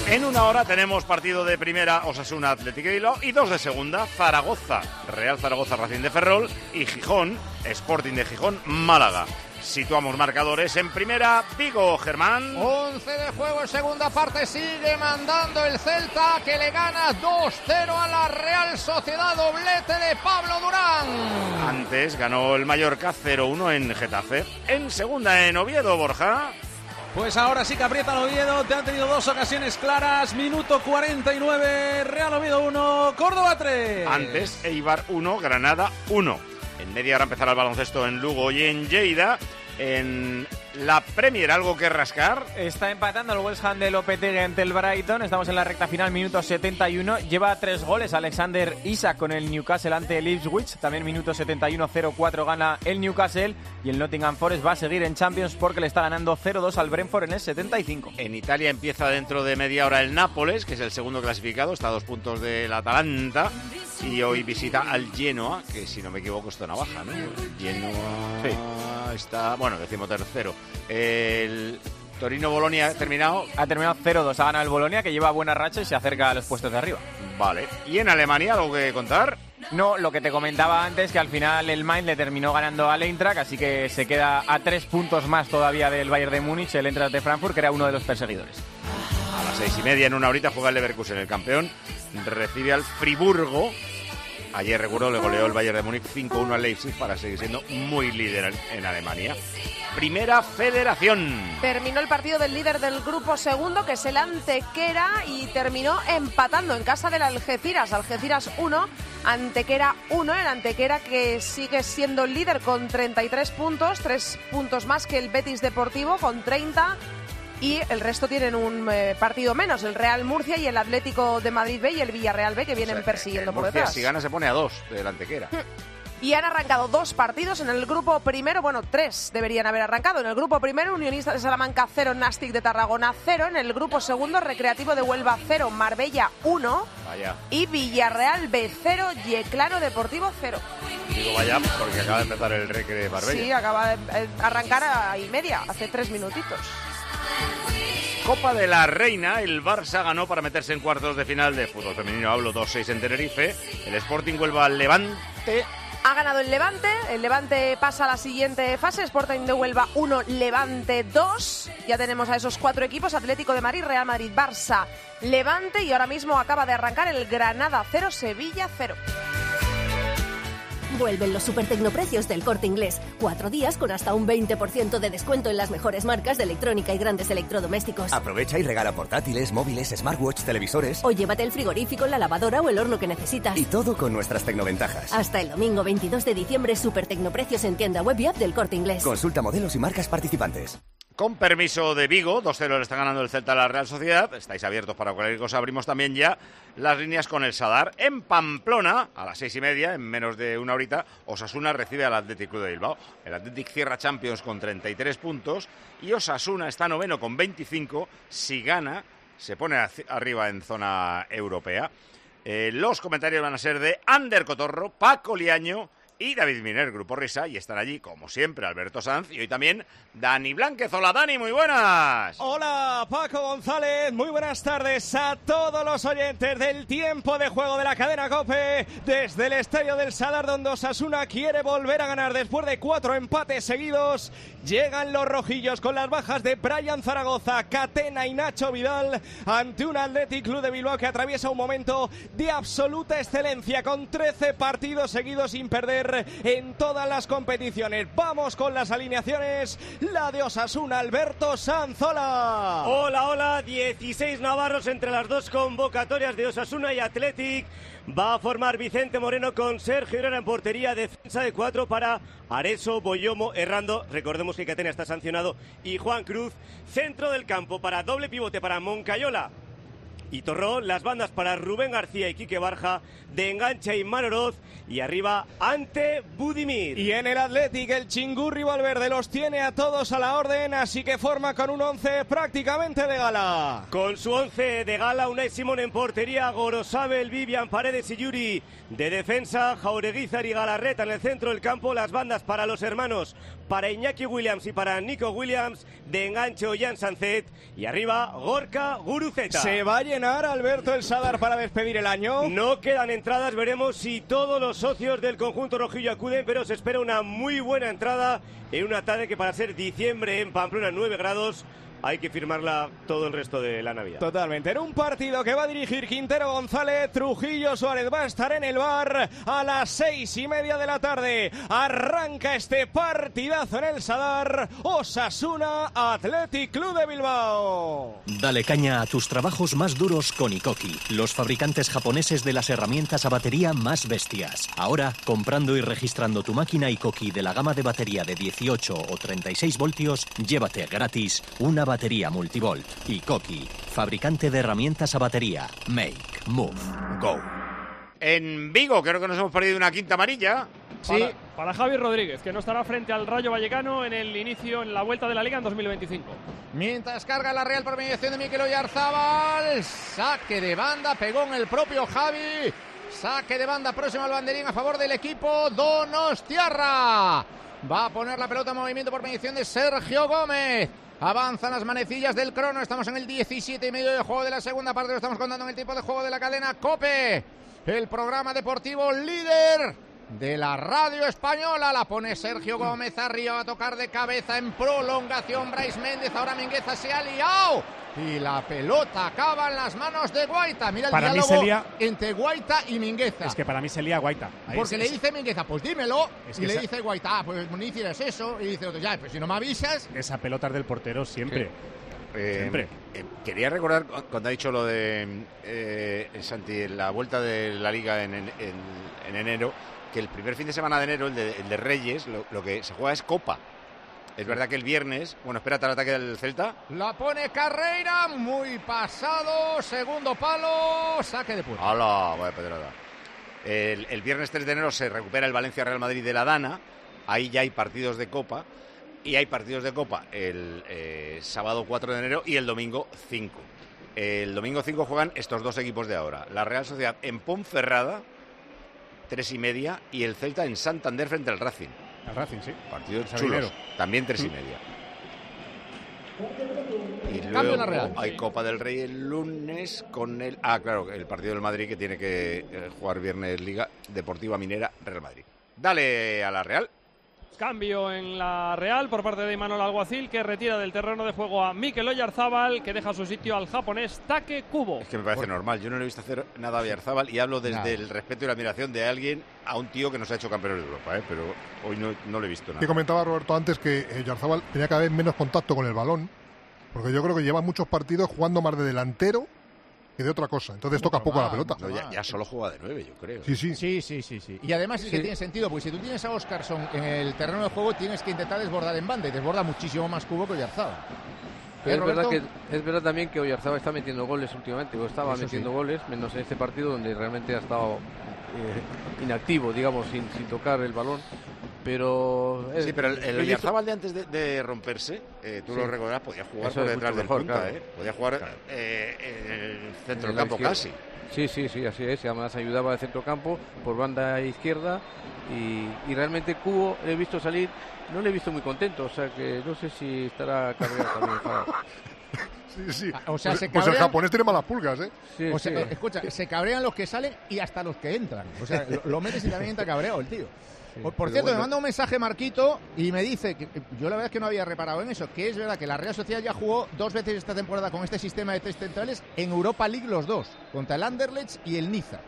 Speaker 1: En una hora tenemos partido de primera Osasuna Atlético de Bilbao y dos de segunda, Zaragoza, Real Zaragoza Racing de Ferrol y Gijón, Sporting de Gijón, Málaga. Situamos marcadores en primera, Vigo, Germán.
Speaker 10: once de juego en segunda parte, sigue mandando el Celta, que le gana dos cero a la Real Sociedad, doblete de Pablo Durán.
Speaker 1: Antes ganó el Mallorca cero uno en Getafe. En segunda en Oviedo, Borja.
Speaker 4: Pues ahora sí que aprieta el Oviedo, te han tenido dos ocasiones claras, minuto cuarenta y nueve, Real Oviedo uno, Córdoba tres.
Speaker 1: Antes Eibar uno, Granada uno. En media hora empezará el baloncesto en Lugo y en Lleida. En la Premier, ¿algo que rascar?
Speaker 19: Está empatando el West Ham de Lopetegui ante el Brighton. Estamos en la recta final, minuto setenta y uno. Lleva tres goles Alexander Isak con el Newcastle ante el Ipswich. También minuto setenta y uno, cero cuatro gana el Newcastle. Y el Nottingham Forest va a seguir en Champions porque le está ganando cero dos al Brentford en el setenta y cinco.
Speaker 1: En Italia empieza dentro de media hora el Nápoles, que es el segundo clasificado. Está a dos puntos del Atalanta. Y hoy visita al Genoa, que si no me equivoco es zona baja, ¿no? El Genoa sí. está, bueno, decimotercero. El Torino-Bolonia ha terminado.
Speaker 19: Ha terminado cero dos, ha ganado el Bolonia, que lleva buena racha y se acerca a los puestos de arriba.
Speaker 1: Vale. ¿Y en Alemania algo que contar?
Speaker 19: No, lo que te comentaba antes, que al final el Mainz le terminó ganando al Eintracht, así que se queda a tres puntos más todavía del Bayern de Múnich, el Eintracht de Frankfurt, que era uno de los perseguidores.
Speaker 1: A las seis y media, en una horita, juega el Leverkusen, el campeón. Recibe al Friburgo. Ayer, recuerdo, le goleó el Bayern de Múnich cinco uno al Leipzig para seguir siendo muy líder en Alemania. Primera Federación.
Speaker 20: Terminó el partido del líder del grupo segundo, que es el Antequera, y terminó empatando en casa del Algeciras. Algeciras uno, Antequera uno. El Antequera, que sigue siendo el líder con treinta y tres puntos, tres puntos más que el Betis Deportivo con treinta. Y el resto tienen un eh, partido menos, el Real Murcia y el Atlético de Madrid B y el Villarreal B, que vienen o sea, persiguiendo por
Speaker 1: Murcia,
Speaker 20: detrás.
Speaker 1: Si gana se pone a dos de la Antequera.
Speaker 20: Y han arrancado dos partidos en el grupo primero, bueno, tres deberían haber arrancado. En el grupo primero, Unionista de Salamanca cero, Nastic de Tarragona cero. En el grupo segundo, Recreativo de Huelva cero, Marbella uno.
Speaker 1: Vaya.
Speaker 20: Y Villarreal B cero, Yeclano Deportivo cero.
Speaker 1: Digo vaya porque acaba de empezar el Recre de Marbella.
Speaker 20: Sí, acaba de arrancar a y media, hace tres minutitos.
Speaker 1: Copa de la Reina, el Barça ganó para meterse en cuartos de final de fútbol femenino, hablo dos seis en Tenerife. El Sporting Huelva al Levante.
Speaker 20: Ha ganado el Levante, el Levante pasa a la siguiente fase, Sporting de Huelva uno, Levante dos. Ya tenemos a esos cuatro equipos, Atlético de Madrid, Real Madrid, Barça, Levante, y ahora mismo acaba de arrancar el Granada cero, Sevilla cero.
Speaker 21: Vuelven los supertecnoprecios del Corte Inglés. Cuatro días con hasta un veinte por ciento de descuento en las mejores marcas de electrónica y grandes electrodomésticos.
Speaker 22: Aprovecha y regala portátiles, móviles, smartwatch, televisores.
Speaker 21: O llévate el frigorífico, la lavadora o el horno que necesitas.
Speaker 22: Y todo con nuestras tecnoventajas.
Speaker 21: Hasta el domingo veintidós de diciembre, supertecnoprecios en tienda web y app del Corte Inglés.
Speaker 22: Consulta modelos y marcas participantes.
Speaker 1: Con permiso de Vigo, dos cero le está ganando el Celta a la Real Sociedad. Estáis abiertos para cualquier cosa. Abrimos también ya las líneas con el Sadar. En Pamplona, a las seis y media, en menos de una horita, Osasuna recibe al Athletic Club de Bilbao. El Athletic cierra Champions con treinta y tres puntos y Osasuna está noveno con veinticinco. Si gana, se pone arriba en zona europea. Eh, los comentarios van a ser de Ander Cotorro, Paco Liaño y David Miner, Grupo Risa, y están allí, como siempre, Alberto Sanz y hoy también Dani Blánquez. Hola, Dani, muy buenas.
Speaker 23: Hola, Paco González, muy buenas tardes a todos los oyentes del tiempo de juego de la cadena COPE, desde el Estadio del Sadar, donde Osasuna quiere volver a ganar después de cuatro empates seguidos. Llegan los rojillos con las bajas de Brian Zaragoza, Catena y Nacho Vidal ante un Athletic Club de Bilbao que atraviesa un momento de absoluta excelencia con trece partidos seguidos sin perder en todas las competiciones. Vamos con las alineaciones. La de Osasuna, Alberto Sanzola.
Speaker 24: Hola, hola, dieciséis navarros entre las dos convocatorias de Osasuna y Athletic. Va a formar Vicente Moreno con Sergio Herrera en portería, defensa de cuatro para Areso, Boyomo, Errando, recordemos que Catena está sancionado, y Juan Cruz. Centro del campo para doble pivote para Moncayola y Torró, las bandas para Rubén García y Quique Barja, de enganche y Manoroz, y arriba ante Budimir.
Speaker 23: Y en el Athletic el Chingurri Valverde los tiene a todos a la orden, así que forma con un once prácticamente de gala.
Speaker 24: Con su once de gala, Unai Simón en portería, Gorosabel, Vivian, Paredes y Yuri de defensa, Jaureguizar y Galarreta en el centro del campo, las bandas para los hermanos para Iñaki Williams y para Nico Williams, de enganche Ollán Sancet, y arriba Gorka Guruceta.
Speaker 23: ¿Se va a llenar, Alberto, el Sadar para despedir el año?
Speaker 24: No quedan entradas, veremos si todos los socios del conjunto rojillo acuden, pero se espera una muy buena entrada en una tarde que, para ser diciembre en Pamplona, nueve grados, hay que firmarla todo el resto de la Navidad.
Speaker 23: Totalmente. En un partido que va a dirigir Quintero González, Trujillo Suárez va a estar en el bar a las seis y media de la tarde. Arranca este partidazo en el Sadar. Osasuna Athletic Club de Bilbao.
Speaker 5: Dale caña a tus trabajos más duros con Ikoki, los fabricantes japoneses de las herramientas a batería más bestias. Ahora, comprando y registrando tu máquina Ikoki de la gama de batería de dieciocho o treinta y seis voltios, llévate gratis una batería multivolt. Ikoki, fabricante de herramientas a batería. Make, move, go.
Speaker 1: En Vigo creo que nos hemos perdido una quinta amarilla.
Speaker 7: Sí, para, para Javi Rodríguez, que no estará frente al Rayo Vallecano en el inicio, en la vuelta de la Liga en dos mil veinticinco.
Speaker 10: Mientras carga la Real por mediación de Mikel Oyarzábal, saque de banda, pegó en el propio Javi. Saque de banda próximo al banderín a favor del equipo donostiarra. Va a poner la pelota en movimiento por mediación de Sergio Gómez. Avanzan las manecillas del crono. Estamos en el diecisiete y medio de juego de la segunda parte. Lo estamos contando en el tiempo de juego de la cadena COPE. El programa deportivo líder de la radio española. La pone Sergio Gómez arriba. Va a tocar de cabeza en prolongación Brais Méndez. Ahora Mingueza se ha liado. Y la pelota acaba en las manos de Guaita. Mira el
Speaker 9: para
Speaker 10: diálogo
Speaker 9: mí se lía...
Speaker 10: entre Guaita y Mingueza.
Speaker 9: Es que para mí se lía Guaita. Ahí
Speaker 10: Porque
Speaker 9: es,
Speaker 10: le
Speaker 9: es...
Speaker 10: dice Mingueza, pues dímelo.
Speaker 9: Es
Speaker 10: y
Speaker 9: que
Speaker 10: le
Speaker 9: esa...
Speaker 10: dice Guaita, ah, pues no hicieras eso. Y dice otro, ya, pues si no me avisas.
Speaker 9: Esa pelota es del portero siempre.
Speaker 1: Sí. Eh,
Speaker 9: siempre.
Speaker 1: Eh, quería recordar cuando ha dicho lo de eh, Santi, la vuelta de la Liga en, en, en, en enero, que el primer fin de semana de enero, el de, el de Reyes, lo, lo que se juega es Copa. Es verdad que el viernes, bueno, espérate al ataque del Celta.
Speaker 10: La pone Carreira, muy pasado, segundo palo, saque de puerta.
Speaker 1: ¡Hala! Vaya pedrada. El, el viernes tres de enero se recupera el Valencia-Real Madrid de la Dana. Ahí ya hay partidos de Copa. Y hay partidos de Copa el eh, sábado cuatro de enero y el domingo cinco. El domingo cinco juegan estos dos equipos de ahora. La Real Sociedad en Ponferrada, tres y media, y el Celta en Santander frente al Racing.
Speaker 9: El Racing, sí.
Speaker 1: Partidos
Speaker 9: el
Speaker 1: chulos.
Speaker 9: dinero.
Speaker 1: También tres y
Speaker 9: Mm.
Speaker 1: media. Y
Speaker 10: Cambio
Speaker 1: luego
Speaker 10: en la Real.
Speaker 1: hay Copa del Rey el lunes con el... Ah, claro, el partido del Madrid que tiene que eh, jugar viernes Liga Deportiva Minera Real Madrid. Dale a la Real.
Speaker 7: Cambio en la Real por parte de Imanol Alguacil, que retira del terreno de juego a Mikel Oyarzábal, que deja su sitio al japonés Take Kubo.
Speaker 1: Es que me parece
Speaker 7: Bueno.
Speaker 1: normal. Yo no le he visto hacer nada a Oyarzábal y hablo desde
Speaker 2: Nada.
Speaker 1: el respeto y la admiración de alguien a un tío que nos ha hecho campeón de Europa, ¿eh? Pero hoy no, no le he visto nada.
Speaker 2: Que comentaba Roberto antes que Oyarzábal tenía cada vez menos contacto con el balón, porque yo creo que lleva muchos partidos jugando más de delantero que de otra cosa. Entonces toca poco a la pelota.
Speaker 1: No, ya, ya solo juega de nueve, yo creo.
Speaker 2: Sí, sí.
Speaker 10: Sí, sí, sí, sí. Y además es que
Speaker 1: Sí.
Speaker 10: tiene sentido, porque si tú tienes a Óscarson en el terreno de juego, tienes que intentar desbordar en banda, y desborda muchísimo más Cubo que Oyarzábal.
Speaker 8: Pero
Speaker 10: ¿Eh,
Speaker 8: es, verdad que,
Speaker 10: Roberto?
Speaker 8: es verdad también que Oyarzábal está metiendo goles últimamente, o estaba
Speaker 10: Eso
Speaker 8: metiendo
Speaker 10: sí.
Speaker 8: goles, menos en este partido donde realmente ha estado eh, inactivo, digamos, sin, sin tocar el balón. Pero.
Speaker 1: Sí, pero el, el
Speaker 8: he visto-
Speaker 1: Oyarzábal de antes de, de romperse, eh, tú
Speaker 8: Sí.
Speaker 1: lo recordarás, podía jugar
Speaker 8: Eso
Speaker 1: por
Speaker 8: es
Speaker 1: detrás
Speaker 8: mucho
Speaker 1: del
Speaker 8: mejor,
Speaker 1: punta,
Speaker 8: claro.
Speaker 1: ¿eh? Podía jugar eh, en el centro
Speaker 8: en
Speaker 1: del
Speaker 8: la
Speaker 1: campo
Speaker 8: izquierda.
Speaker 1: casi.
Speaker 8: Sí, sí, sí, así es. Y además ayudaba de centro campo por banda izquierda. Y, y realmente Cubo he visto salir, no le he visto muy contento. O sea que no sé si estará cargado también. enfadado.
Speaker 2: Sí, sí.
Speaker 10: O sea,
Speaker 2: pues,
Speaker 10: se
Speaker 2: pues el
Speaker 10: cabrean-
Speaker 2: japonés tiene malas pulgas, ¿eh?
Speaker 8: Sí,
Speaker 10: o sea,
Speaker 8: sí.
Speaker 10: eh, escucha, se cabrean los que salen y hasta los que entran. O sea, lo, lo metes y también entra cabreado el tío. Por, por
Speaker 8: pero
Speaker 10: cierto,
Speaker 8: bueno.
Speaker 10: me manda un mensaje Marquito y me dice que que yo la verdad es que no había reparado en eso, que es verdad que la Real Sociedad ya jugó dos veces esta temporada con este sistema de tres centrales en Europa League los dos, contra el Anderlecht y el Niza.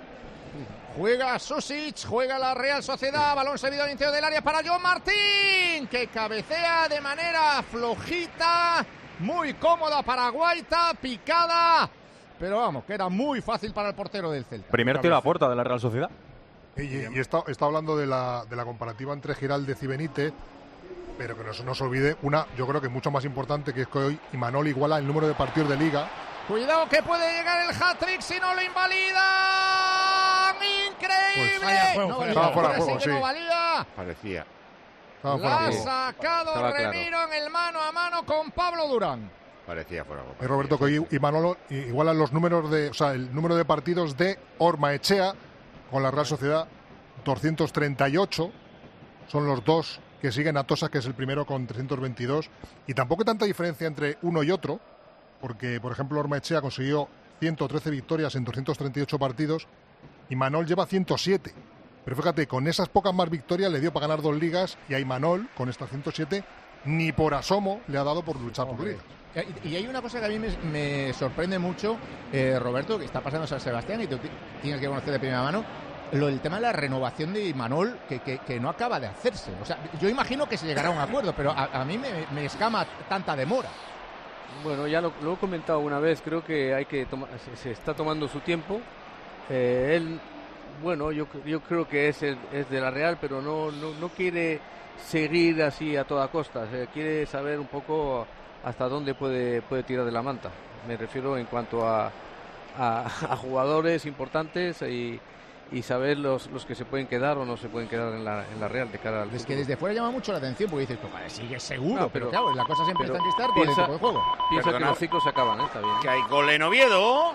Speaker 10: Juega Susic, juega la Real Sociedad, balón servido al interior del área para John Martín, que cabecea de manera flojita, muy cómoda para Guaita, picada, pero vamos, que era muy fácil para el portero del Celta.
Speaker 23: Primer tiro a puerta de la Real Sociedad.
Speaker 2: Y, y está, está hablando de la, de la comparativa entre Giraldez y Benítez, pero que no se nos olvide una, yo creo que mucho más importante, que es que hoy Imanol iguala el número de partidos de Liga.
Speaker 10: Cuidado que puede llegar el hat-trick si no lo invalidan. ¡Increíble!
Speaker 2: Pues vaya juego,
Speaker 10: no,
Speaker 2: fuera.
Speaker 10: valía,
Speaker 2: Estaba fuera de
Speaker 10: ahora sí
Speaker 2: juego,
Speaker 10: que
Speaker 2: sí.
Speaker 10: no valía.
Speaker 1: Parecía.
Speaker 2: Estaba fuera
Speaker 10: La
Speaker 2: de
Speaker 10: ha
Speaker 2: juego.
Speaker 10: sacado
Speaker 1: Estaba claro.
Speaker 10: Remiro en el mano a mano con Pablo Durán.
Speaker 1: Parecía fuera.
Speaker 2: Es Roberto que hoy Imanol igualan los números de, o sea, el número de partidos de Orma Echea con la Real Sociedad, doscientos treinta y ocho. Son los dos que siguen a Tosa, que es el primero con trescientos veintidós, y tampoco hay tanta diferencia entre uno y otro, porque, por ejemplo, Ormaechea consiguió ciento trece victorias en doscientos treinta y ocho partidos, y Manol lleva ciento siete. Pero fíjate, con esas pocas más victorias le dio para ganar dos ligas, y a Imanol, con estas ciento siete, ni por asomo le ha dado por luchar por ligas.
Speaker 10: Y, y hay una cosa que a mí me, me sorprende mucho, eh, Roberto, que está pasando en San Sebastián, y tú tienes que conocer de primera mano, lo del tema de la renovación de Imanol, que, que, que no acaba de hacerse. O sea, yo imagino que se llegará a un acuerdo, pero a, a mí me, me escama tanta demora.
Speaker 8: Bueno, ya lo, lo he comentado una vez, creo que hay que toma, se, se está tomando su tiempo. Eh, él, bueno, yo, yo creo que es, el, es de la Real, pero no, no, no quiere seguir así a toda costa. Eh, quiere saber un poco hasta dónde puede, puede tirar de la manta. Me refiero en cuanto a, a, a jugadores importantes y, y saber los, los que se pueden quedar o no se pueden quedar en la, en la Real de cara al
Speaker 10: Es
Speaker 8: futuro.
Speaker 10: que desde fuera llama mucho la atención porque dices, pues vale, sigue seguro,
Speaker 8: No,
Speaker 10: pero,
Speaker 8: pero-
Speaker 10: claro, la cosa siempre
Speaker 8: pero
Speaker 10: está en estar con el
Speaker 8: piensa-
Speaker 10: tipo de juego.
Speaker 8: Piensa
Speaker 1: Perdona.
Speaker 8: que los ciclos se acaban, ¿eh? Está bien.
Speaker 1: Que hay gol en Oviedo.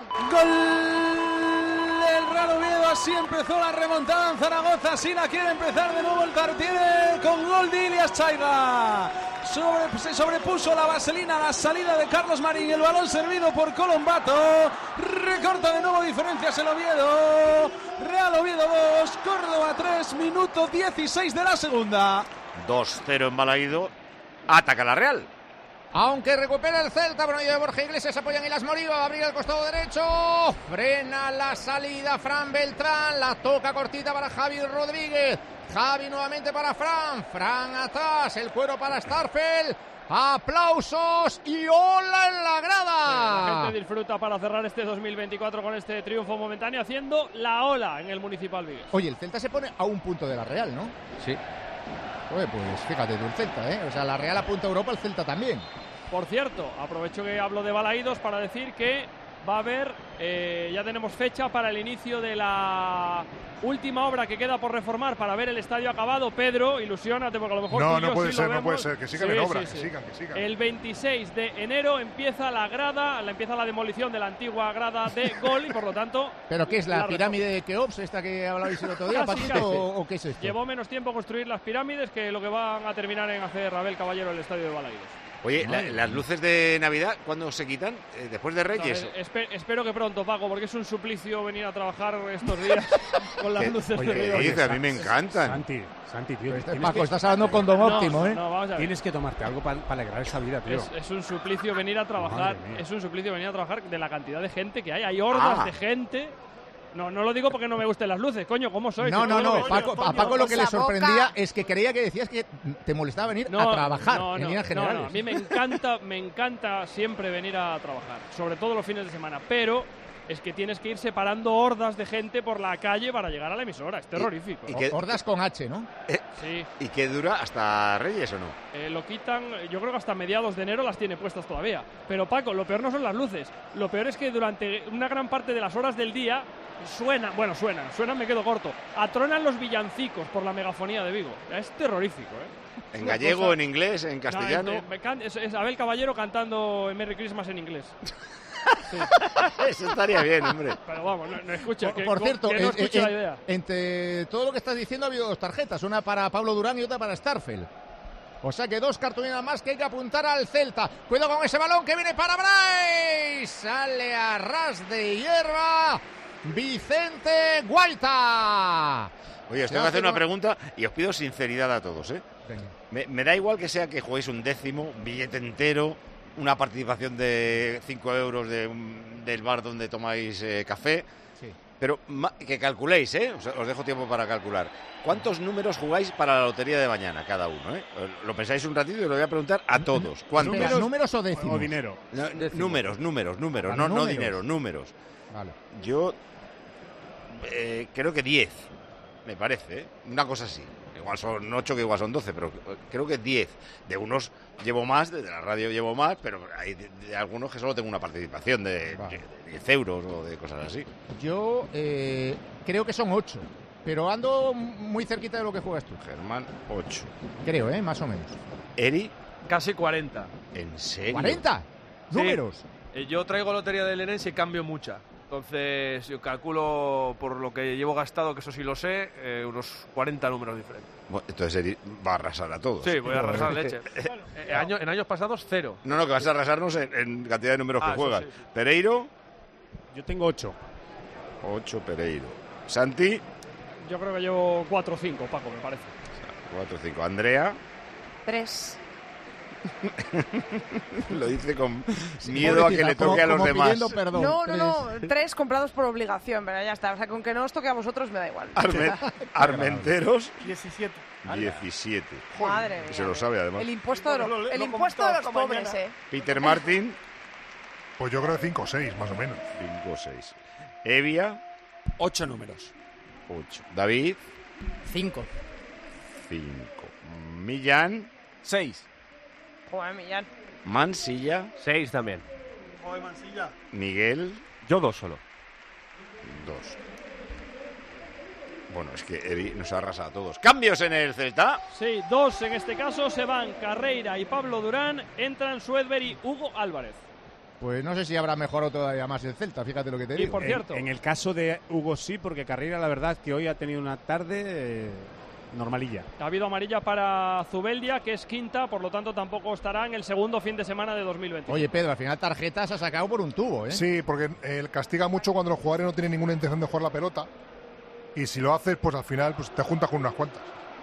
Speaker 4: El Real Oviedo, así empezó la remontada en Zaragoza, así la quiere empezar de nuevo el Tartiere con gol de Ilias Chaiga. Sobre, se sobrepuso la vaselina a la salida de Carlos Marín, el balón servido por Colombato, recorta de nuevo diferencias el Oviedo. Real Oviedo dos, Córdoba tres, minuto dieciséis de la segunda.
Speaker 1: dos cero en Balaído. Ataca la Real.
Speaker 10: Aunque recupera el Celta, bueno, de Borja Iglesias apoyan y las Morillo, va a abrir el costado derecho, frena la salida Fran Beltrán, la toca cortita para Javi Rodríguez, Javi nuevamente para Fran, Fran atrás, el cuero para Starfel, aplausos y ola en la grada.
Speaker 7: La gente disfruta para cerrar este dos mil veinticuatro con este triunfo momentáneo, haciendo la ola en el Municipal Vigues.
Speaker 10: Oye, el Celta se pone a un punto de la Real, ¿no?
Speaker 8: Sí.
Speaker 10: Oye, pues fíjate tú el Celta, ¿eh? O sea, la Real apunta a Europa, el Celta también.
Speaker 7: Por cierto, aprovecho que hablo de Balaídos para decir que va a haber, eh, ya tenemos fecha para el inicio de la última obra que queda por reformar para ver el estadio acabado. Pedro, ilusiónate porque a lo mejor
Speaker 2: No,
Speaker 7: tú y
Speaker 2: no
Speaker 7: yo
Speaker 2: puede
Speaker 7: sí
Speaker 2: ser,
Speaker 7: lo
Speaker 2: no puede
Speaker 7: vemos.
Speaker 2: ser, que sigan
Speaker 7: Sí,
Speaker 2: en obra,
Speaker 7: sí,
Speaker 2: que
Speaker 7: sí.
Speaker 2: sigan, que sigan.
Speaker 7: El veintiséis de enero empieza la grada, la empieza la demolición de la antigua grada de Gol y por lo tanto...
Speaker 10: ¿Pero qué es la,
Speaker 7: la
Speaker 10: pirámide de Keops, esta que hablabais el otro día,
Speaker 7: Casi,
Speaker 10: Paquito,
Speaker 7: casi.
Speaker 10: o, o qué es esto?
Speaker 7: Llevó menos tiempo construir las pirámides que lo que van a terminar en hacer Abel Caballero el estadio de Balaídos.
Speaker 1: Oye, la-
Speaker 7: Madre
Speaker 1: las
Speaker 7: mía.
Speaker 1: luces de Navidad, ¿cuándo se quitan? Eh, ¿Después de Reyes?
Speaker 7: No, eh, espe- espero que pronto, Paco, porque es un suplicio venir a trabajar estos días con las
Speaker 1: ¿Qué?
Speaker 7: luces
Speaker 1: Oye,
Speaker 7: de
Speaker 1: ¿qué
Speaker 7: Río.
Speaker 1: dices? A mí me encantan.
Speaker 9: Santi, Santi, tío.
Speaker 10: Este,
Speaker 9: tienes
Speaker 10: Paco,
Speaker 9: que-
Speaker 10: estás hablando con Don
Speaker 7: No,
Speaker 10: Óptimo, ¿eh?
Speaker 7: no, vamos a ver.
Speaker 9: Tienes que tomarte algo para alegrar esa vida, tío.
Speaker 7: Es, es un suplicio venir a trabajar,
Speaker 9: Madre mía.
Speaker 7: es un suplicio venir a trabajar de la cantidad de gente que hay. Hay hordas
Speaker 1: Ah.
Speaker 7: de gente. No, no lo digo porque no me gusten las luces, coño, ¿cómo sois?
Speaker 10: No,
Speaker 7: Si
Speaker 10: no,
Speaker 7: lo
Speaker 10: no.
Speaker 7: digo-
Speaker 10: Paco, a Paco lo que le sorprendía es que creía que decías que te molestaba venir
Speaker 7: No,
Speaker 10: a trabajar
Speaker 7: no,
Speaker 10: en
Speaker 7: no,
Speaker 10: líneas
Speaker 7: no,
Speaker 10: generales.
Speaker 7: no, a mí me encanta, me encanta siempre venir a trabajar, sobre todo los fines de semana, pero es que tienes que ir separando hordas de gente por la calle para llegar a la emisora, es terrorífico.
Speaker 1: y que-
Speaker 10: Hordas con H, ¿no?
Speaker 7: Sí,
Speaker 1: ¿Y qué dura hasta Reyes o no?
Speaker 7: eh, lo quitan, yo creo que hasta mediados de enero las tiene puestas todavía. Pero Paco, lo peor no son las luces, lo peor es que durante una gran parte de las horas del día suenan, bueno, suenan, suenan, me quedo corto, atronan los villancicos por la megafonía de Vigo. Es terrorífico, ¿eh?
Speaker 1: ¿En
Speaker 7: Una
Speaker 1: gallego,
Speaker 7: cosa-
Speaker 1: en inglés, en castellano?
Speaker 7: No, en- me can- es, es Abel Caballero cantando Merry Christmas en inglés. Sí.
Speaker 1: Eso estaría bien, hombre.
Speaker 7: Pero vamos, no, no escucha.
Speaker 10: Por,
Speaker 7: que,
Speaker 10: por cierto,
Speaker 7: que no
Speaker 10: en-
Speaker 7: escuche
Speaker 10: en-
Speaker 7: la idea.
Speaker 10: entre todo lo que estás diciendo ha habido dos tarjetas, una para Pablo Durán y otra para Starfel. O sea que dos cartulinas más que hay que apuntar al Celta. Cuidado con ese balón que viene para Bryce. Sale a ras de hierba Vicente Guaita.
Speaker 1: Oye, os tengo que hacer una pregunta y os pido sinceridad a todos, ¿eh? Me, me da igual que sea que juguéis un décimo, un billete entero, una participación de cinco euros de, un- del bar donde tomáis eh, café,
Speaker 10: Sí.
Speaker 1: pero ma- que calculéis, ¿eh? Os, os dejo tiempo para calcular. ¿Cuántos números jugáis para la lotería de mañana cada uno? ¿eh? Lo pensáis un ratito y lo voy a preguntar a todos. ¿Cuántos?
Speaker 10: ¿Números, ¿Números o décimos?
Speaker 9: O dinero.
Speaker 1: No, números, números, números,
Speaker 10: Ah,
Speaker 1: no, no
Speaker 10: números.
Speaker 1: dinero, números.
Speaker 10: Vale.
Speaker 1: Yo eh, creo que diez, me parece, ¿eh? Una cosa así. Igual son ocho, que igual son doce, pero creo que diez. De unos llevo más, de la radio llevo más, pero hay de, de algunos que solo tengo una participación de,
Speaker 10: Vale.
Speaker 1: de diez euros o de cosas así.
Speaker 10: Yo eh, creo que son ocho, pero ando muy cerquita de lo que juegas tú.
Speaker 1: Germán, ocho.
Speaker 10: Creo, ¿eh? Más o menos.
Speaker 1: Eri,
Speaker 6: Casi cuarenta.
Speaker 1: ¿en serio?
Speaker 10: ¿cuarenta?
Speaker 6: Sí.
Speaker 10: ¿Números?
Speaker 6: Eh, Yo traigo lotería del Lenense y cambio mucha. Entonces, yo calculo, por lo que llevo gastado, que eso sí lo sé, eh, unos cuarenta números diferentes.
Speaker 1: Bueno, entonces Eri va a arrasar a todos.
Speaker 6: Sí, voy a arrasar leche. Bueno, eh, año, en años pasados, cero.
Speaker 1: No, no, que vas a arrasarnos en, en cantidad de números
Speaker 6: Ah,
Speaker 1: que
Speaker 6: eso
Speaker 1: juegas.
Speaker 6: sí.
Speaker 1: Pereiro.
Speaker 9: Yo tengo ocho.
Speaker 1: Ocho Pereiro. Santi.
Speaker 7: Yo creo que llevo cuatro o cinco, Paco, me parece.
Speaker 1: Cuatro, cinco. Andrea.
Speaker 20: Tres.
Speaker 1: Lo dice con miedo a que le toque a los demás.
Speaker 20: No, no, no. Tres comprados por obligación, pero ya está. O sea, con que no os toque a vosotros me da igual.
Speaker 1: Arme- Armenteros.
Speaker 11: diecisiete.
Speaker 1: diecisiete.
Speaker 20: Madre mía.
Speaker 1: Se lo sabe además.
Speaker 20: El impuesto de,
Speaker 11: Lo-
Speaker 20: los-
Speaker 11: lo-
Speaker 20: el
Speaker 11: lo
Speaker 20: impuesto de los
Speaker 11: comento
Speaker 20: pobres,
Speaker 11: mañana.
Speaker 20: ¿eh?
Speaker 1: Peter Martin.
Speaker 2: Pues yo creo que cinco o seis, más o menos.
Speaker 1: cinco o seis. Evia.
Speaker 11: Ocho números.
Speaker 1: ocho. David.
Speaker 11: Cinco.
Speaker 1: cinco. Millán.
Speaker 19: seis.
Speaker 20: Joder, Millán.
Speaker 1: Mansilla.
Speaker 8: seis también.
Speaker 11: Joder, Mansilla.
Speaker 1: Miguel.
Speaker 8: Yo dos solo.
Speaker 1: dos. Bueno, es que Evi nos ha arrasado a todos. ¡Cambios en el Celta!
Speaker 7: Sí, dos en este caso se van Carreira y Pablo Durán, entran Suedberg y Hugo Álvarez.
Speaker 10: Pues no sé si habrá mejorado todavía más el Celta, fíjate lo que te
Speaker 7: Y
Speaker 10: digo.
Speaker 7: por cierto,
Speaker 9: En, en el caso de Hugo sí, porque Carreira la verdad que hoy ha tenido una tarde eh, normalilla.
Speaker 7: ha habido amarilla para Zubeldia, que es quinta, por lo tanto tampoco estará en el segundo fin de semana de dos mil veinte.
Speaker 10: Oye, Pedro, al final tarjetas ha sacado por un tubo, ¿eh?
Speaker 2: Sí, porque él castiga mucho cuando los jugadores no tienen ninguna intención de jugar la pelota. Y si lo haces, pues al final pues te juntas con unas cuantas.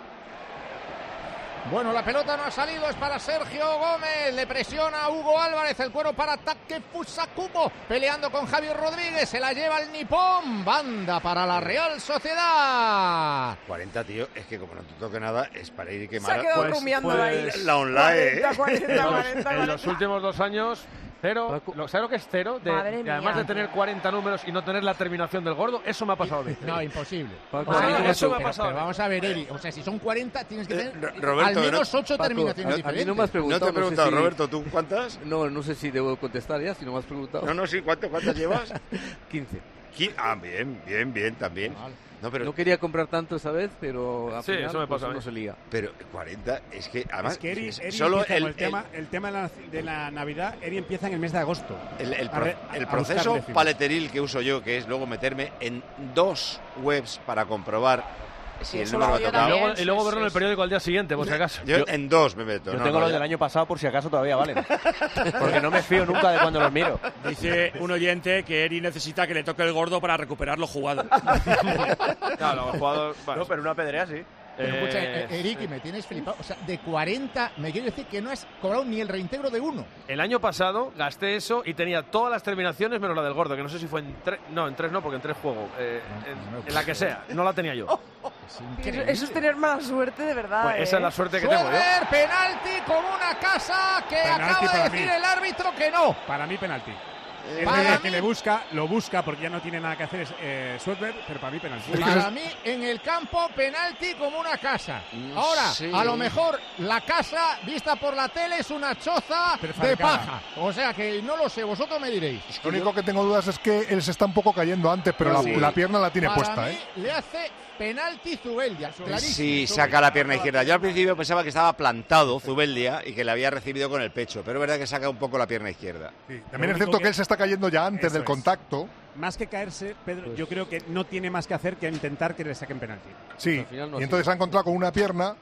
Speaker 10: Bueno, la pelota no ha salido, es para Sergio Gómez, le presiona a Hugo Álvarez, el cuero para ataque Fusakumo, peleando con Javier Rodríguez, se la lleva el nipón, banda para la Real Sociedad.
Speaker 1: cuarenta, tío, es que como no te toque nada, es para ir y
Speaker 20: Se
Speaker 1: quemar
Speaker 20: ha quedado
Speaker 1: pues,
Speaker 20: rumiando
Speaker 1: pues,
Speaker 20: ahí.
Speaker 1: la online. ¿eh?
Speaker 20: cuarenta, cuarenta,
Speaker 6: En los,
Speaker 20: cuarenta,
Speaker 6: en los
Speaker 20: cuarenta.
Speaker 6: últimos dos años, cero. Lo- ¿Sabes lo que es cero? De,
Speaker 20: Madre
Speaker 6: de además
Speaker 20: mía.
Speaker 6: de tener cuarenta números y no tener la terminación del gordo, eso me ha pasado a mí.
Speaker 10: No, imposible.
Speaker 6: Paco,
Speaker 10: O sea,
Speaker 6: Paco,
Speaker 10: pero-
Speaker 6: eso me ha
Speaker 10: pero-
Speaker 6: pasado.
Speaker 10: pero vamos a ver, Eri, o sea, si son cuarenta, tienes que
Speaker 1: Eh,
Speaker 10: tener
Speaker 1: Ro- Roberto,
Speaker 10: al menos
Speaker 1: no-
Speaker 10: ocho
Speaker 8: Paco,
Speaker 10: terminaciones
Speaker 8: a- a
Speaker 10: diferentes.
Speaker 8: mí no me has preguntado.
Speaker 1: No te he
Speaker 8: sé
Speaker 1: preguntado,
Speaker 8: si-
Speaker 1: Roberto, ¿tú cuántas?
Speaker 8: No, no sé si debo contestar ya, si no me has preguntado.
Speaker 1: No, no, sí, ¿cuánto, ¿cuántas llevas?
Speaker 8: quince.
Speaker 1: Qui- Ah, bien, bien, bien, también. No, pero,
Speaker 8: No quería comprar tanto esa vez, pero al
Speaker 6: Sí,
Speaker 8: final
Speaker 6: eso me
Speaker 8: pues,
Speaker 6: pasa a mí.
Speaker 8: uno se lía.
Speaker 1: pero cuarenta, es que además...
Speaker 9: es que Eri,
Speaker 1: es-
Speaker 9: Eri
Speaker 1: solo
Speaker 9: empieza
Speaker 1: el,
Speaker 9: con el,
Speaker 1: el-
Speaker 9: tema, el tema de la, de la Navidad, Eri empieza en el mes de agosto.
Speaker 1: el- el
Speaker 9: A
Speaker 1: pro-
Speaker 9: re-
Speaker 1: el
Speaker 9: a
Speaker 1: proceso
Speaker 9: buscar décimas.
Speaker 1: paleteril que uso yo, que es luego meterme en dos webs para comprobar si el
Speaker 20: eso
Speaker 1: número
Speaker 20: lo
Speaker 1: ha
Speaker 20: hago yo
Speaker 1: tocado.
Speaker 6: Y luego,
Speaker 20: Bien,
Speaker 6: y luego
Speaker 20: sí,
Speaker 6: verlo en
Speaker 20: sí,
Speaker 6: el periódico al día siguiente, por si acaso.
Speaker 1: Yo, en dos me meto.
Speaker 12: Yo
Speaker 1: no,
Speaker 12: tengo
Speaker 1: no,
Speaker 12: los
Speaker 1: ya.
Speaker 12: del año pasado por si acaso todavía valen. Porque no me fío nunca de cuando los miro.
Speaker 11: Dice un oyente que Eri necesita que le toque el gordo para recuperar lo jugado.
Speaker 6: Claro, los jugadores. bueno,
Speaker 12: No, pero una pedrea sí.
Speaker 10: Pero escucha,
Speaker 6: eh,
Speaker 10: eh, Eri, que me tienes flipado. O sea, de cuarenta, me quiere decir que no has cobrado ni el reintegro de uno.
Speaker 6: El año pasado gasté eso y tenía todas las terminaciones menos la del gordo, que no sé si fue en tres. No, en tres no, porque en tres juego. Eh, en, en la que sea, no la tenía yo.
Speaker 10: Es
Speaker 20: Eso, eso es tener mala suerte, de verdad.
Speaker 6: Pues esa
Speaker 20: ¿eh?
Speaker 6: es la suerte que tengo yo.
Speaker 10: Sueder, penalti como una casa que
Speaker 9: Penalti
Speaker 10: acaba de
Speaker 9: para
Speaker 10: decir
Speaker 9: mí.
Speaker 10: el árbitro que no.
Speaker 9: Para mí, penalti. Es
Speaker 10: para
Speaker 9: verdad
Speaker 10: mí-
Speaker 9: que le busca, lo busca porque ya no tiene nada que hacer es, eh, Suedberg, pero para mí penalti.
Speaker 10: Para mí, en el campo, penalti como una casa.
Speaker 1: No
Speaker 10: Ahora,
Speaker 1: sé.
Speaker 10: a lo mejor la casa vista por la tele es una choza de
Speaker 9: Prefabricada.
Speaker 10: paja. O sea que no lo sé, vosotros me diréis.
Speaker 2: Lo único que tengo dudas es que él se está un poco cayendo antes, pero la,
Speaker 1: Sí.
Speaker 2: la pierna la tiene
Speaker 10: Para
Speaker 2: puesta,
Speaker 10: mí,
Speaker 2: ¿eh?
Speaker 10: le hace penalti Zubeldia. Clarísimo.
Speaker 1: Sí, saca la pierna izquierda. Yo al principio pensaba que estaba plantado Zubeldia y que le había recibido con el pecho, pero es verdad que saca un poco la pierna izquierda.
Speaker 2: Sí.
Speaker 9: Lo
Speaker 2: También es
Speaker 9: único
Speaker 2: cierto que...
Speaker 9: que-
Speaker 2: él se está cayendo ya antes
Speaker 9: Eso
Speaker 2: del
Speaker 9: es.
Speaker 2: contacto.
Speaker 9: Más que caerse, Pedro, yo creo que no tiene más que hacer que intentar que le saquen penalti.
Speaker 2: Sí,
Speaker 8: Al final no
Speaker 2: y
Speaker 8: ha
Speaker 2: entonces
Speaker 8: sido.
Speaker 2: se ha encontrado con una pierna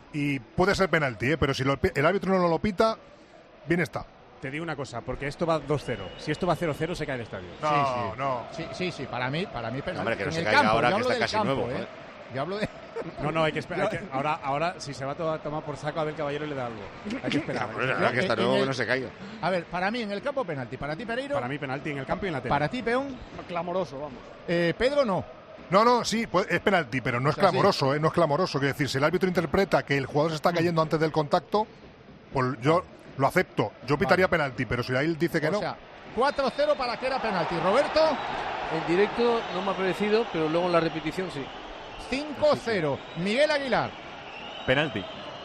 Speaker 2: y puede ser penalti, ¿eh? Pero si lo- el árbitro no lo pita, bien está.
Speaker 9: Te digo una cosa, porque esto va dos cero. Si esto va cero cero, se cae el estadio.
Speaker 2: No,
Speaker 10: Sí, sí.
Speaker 2: no.
Speaker 10: Sí, sí, sí, para mí, para mí penalti.
Speaker 1: Hombre, que no
Speaker 10: En
Speaker 1: se
Speaker 10: el
Speaker 1: caiga
Speaker 10: campo,
Speaker 1: ahora,
Speaker 10: yo
Speaker 1: que
Speaker 10: hablo
Speaker 1: está
Speaker 10: del
Speaker 1: casi
Speaker 10: campo,
Speaker 1: nuevo,
Speaker 10: ¿eh?
Speaker 1: joder.
Speaker 10: Yo hablo de...
Speaker 9: No, no, hay que esperar. hay que- ahora, ahora, si se va todo a tomar por saco, a ver, caballero le da algo. Hay que esperar.
Speaker 1: Pues la verdad que está
Speaker 10: en
Speaker 1: nuevo
Speaker 10: el-
Speaker 1: que no se caiga.
Speaker 10: A ver, para mí en el campo penalti, para ti Pereiro,
Speaker 9: Para mí, penalti en el campo y en la tele.
Speaker 10: para ti Peón,
Speaker 7: Clamoroso, vamos.
Speaker 10: eh, Pedro no.
Speaker 2: No, no, sí, pues es penalti, pero no es
Speaker 10: O sea,
Speaker 2: clamoroso, ¿eh? No es clamoroso. Quiero decir, si el árbitro interpreta que el jugador se está cayendo antes del contacto, pues yo lo acepto. Yo pitaría penalti, pero si él dice que
Speaker 10: O
Speaker 2: no...
Speaker 10: sea, cuatro cero para que era penalti. Roberto,
Speaker 8: En directo no me ha parecido, pero luego en la repetición sí.
Speaker 10: cinco cero. Miguel Aguilar,
Speaker 12: Penalti.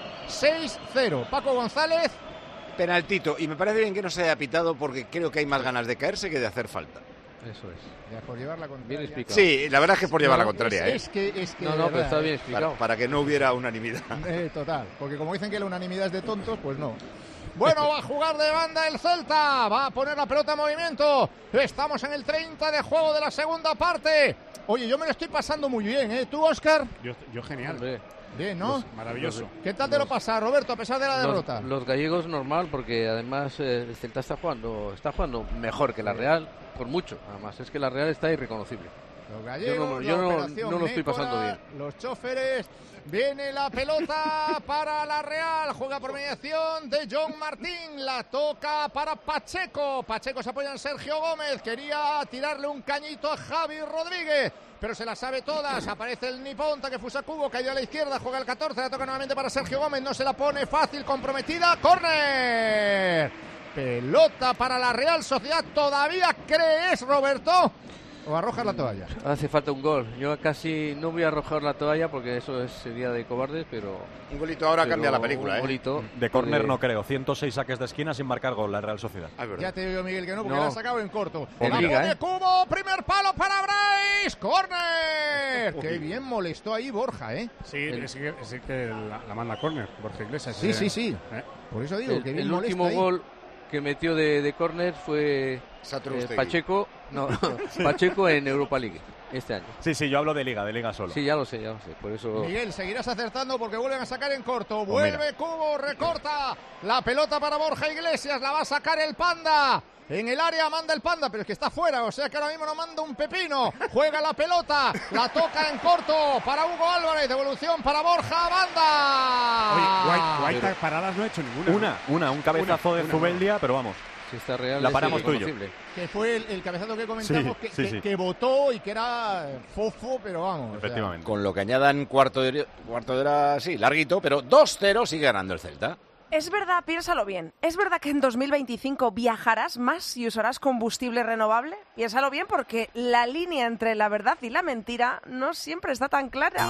Speaker 10: seis cero. Paco González,
Speaker 1: Penaltito. Y me parece bien que no se haya pitado porque creo que hay más ganas de caerse que de hacer falta.
Speaker 8: Eso es.
Speaker 10: ya por llevar la contraria.
Speaker 8: Bien explicado.
Speaker 1: Sí, la verdad es que por llevar la
Speaker 10: No,
Speaker 1: contraria,
Speaker 10: es,
Speaker 1: ¿eh?
Speaker 10: es que, es que
Speaker 8: No,
Speaker 10: de
Speaker 8: no, pero
Speaker 10: verdad,
Speaker 8: está bien
Speaker 10: eh.
Speaker 8: explicado.
Speaker 1: Para, para que no hubiera unanimidad.
Speaker 10: Eh, total, porque como dicen que la unanimidad es de tontos, pues no. Bueno, va a jugar de banda el Celta. Va a poner la pelota en movimiento. Estamos en el treinta de juego de la segunda parte. Oye, yo me lo estoy pasando muy bien, ¿eh? ¿Tú, Óscar?
Speaker 9: Yo, yo genial.
Speaker 8: Hombre.
Speaker 10: Bien, ¿no?
Speaker 9: Los, maravilloso.
Speaker 10: ¿Qué tal te lo pasa, Roberto, a pesar de la derrota?
Speaker 8: Los, los gallegos normal, porque además eh, el Celta está jugando, está jugando mejor que la Real, por mucho. Además, es que la Real está irreconocible.
Speaker 10: Los gallegos,
Speaker 8: yo no, yo
Speaker 10: la
Speaker 8: no,
Speaker 10: operación
Speaker 8: no lo estoy
Speaker 10: Nécora,
Speaker 8: pasando bien.
Speaker 10: Los choferes. Viene la pelota para la Real. Juega por mediación de John Martín. La toca para Pacheco. Pacheco se apoya en Sergio Gómez. Quería tirarle un cañito a Javi Rodríguez, pero se la sabe todas. Aparece el nipón, Takefusa Kubo, cayó a la izquierda, juega el catorce, la toca nuevamente para Sergio Gómez, no se la pone fácil, comprometida, córner. Pelota para la Real Sociedad. ¿Todavía crees, Roberto, o arrojas la toalla?
Speaker 8: Hace falta un gol. Yo casi no voy a arrojar la toalla porque eso es, sería de cobardes, pero...
Speaker 1: Un golito ahora cambia la película,
Speaker 8: un
Speaker 1: ¿eh?
Speaker 8: golito
Speaker 12: De córner
Speaker 8: porque-
Speaker 12: no creo. ciento seis saques de esquina sin marcar gol la Real Sociedad.
Speaker 10: Ya te digo, Miguel, que no, porque
Speaker 8: No.
Speaker 10: la ha sacado en corto.
Speaker 8: En
Speaker 10: La
Speaker 8: liga,
Speaker 10: pone
Speaker 8: ¿eh?
Speaker 10: Kubo, primer palo para Bryce, córner. Qué bien molestó ahí Borja, ¿eh?
Speaker 9: Sí, es que, es que la, la manda córner, Borja Iglesias.
Speaker 10: Sí,
Speaker 9: eh.
Speaker 10: sí, sí.
Speaker 9: Eh.
Speaker 10: Por eso digo
Speaker 8: el,
Speaker 10: que bien
Speaker 8: el
Speaker 10: molesta
Speaker 8: último
Speaker 10: ahí.
Speaker 8: gol que metió de, de córner fue eh, Pacheco, no, Pacheco en Europa League este año.
Speaker 12: Sí, sí, yo hablo de Liga, de Liga solo.
Speaker 8: Sí, ya lo sé, ya lo sé. Por eso.
Speaker 10: Miguel, seguirás acertando porque vuelven a sacar en corto.
Speaker 12: Pues
Speaker 10: Vuelve Kubo, recorta la pelota para Borja Iglesias. La va a sacar el Panda. En el área manda el Panda, pero es que está fuera, o sea que ahora mismo no manda un pepino. Juega la pelota, la toca en corto para Hugo Álvarez. Devolución para Borja, Banda.
Speaker 9: Oye, Guaita, Guaita paradas no ha hecho ninguna.
Speaker 12: Una, una, un cabezazo
Speaker 9: Una,
Speaker 12: de
Speaker 9: una,
Speaker 12: Zubeldia, pero vamos.
Speaker 8: Si está Real,
Speaker 12: La
Speaker 8: es
Speaker 12: paramos tú y yo.
Speaker 8: irreconocible.
Speaker 10: Que fue el, el cabezazo que comentamos,
Speaker 12: Sí,
Speaker 10: que,
Speaker 12: sí,
Speaker 10: que,
Speaker 12: sí.
Speaker 10: que votó y que era fofo, pero vamos. o sea,
Speaker 12: Efectivamente.
Speaker 1: Con lo que añadan cuarto de, cuarto de hora, sí, larguito, pero dos cero sigue ganando el Celta.
Speaker 20: Es verdad, piénsalo bien. ¿Es verdad que en dos mil veinticinco viajarás más y usarás combustible renovable? Piénsalo bien porque la línea entre la verdad y la mentira no siempre está tan clara.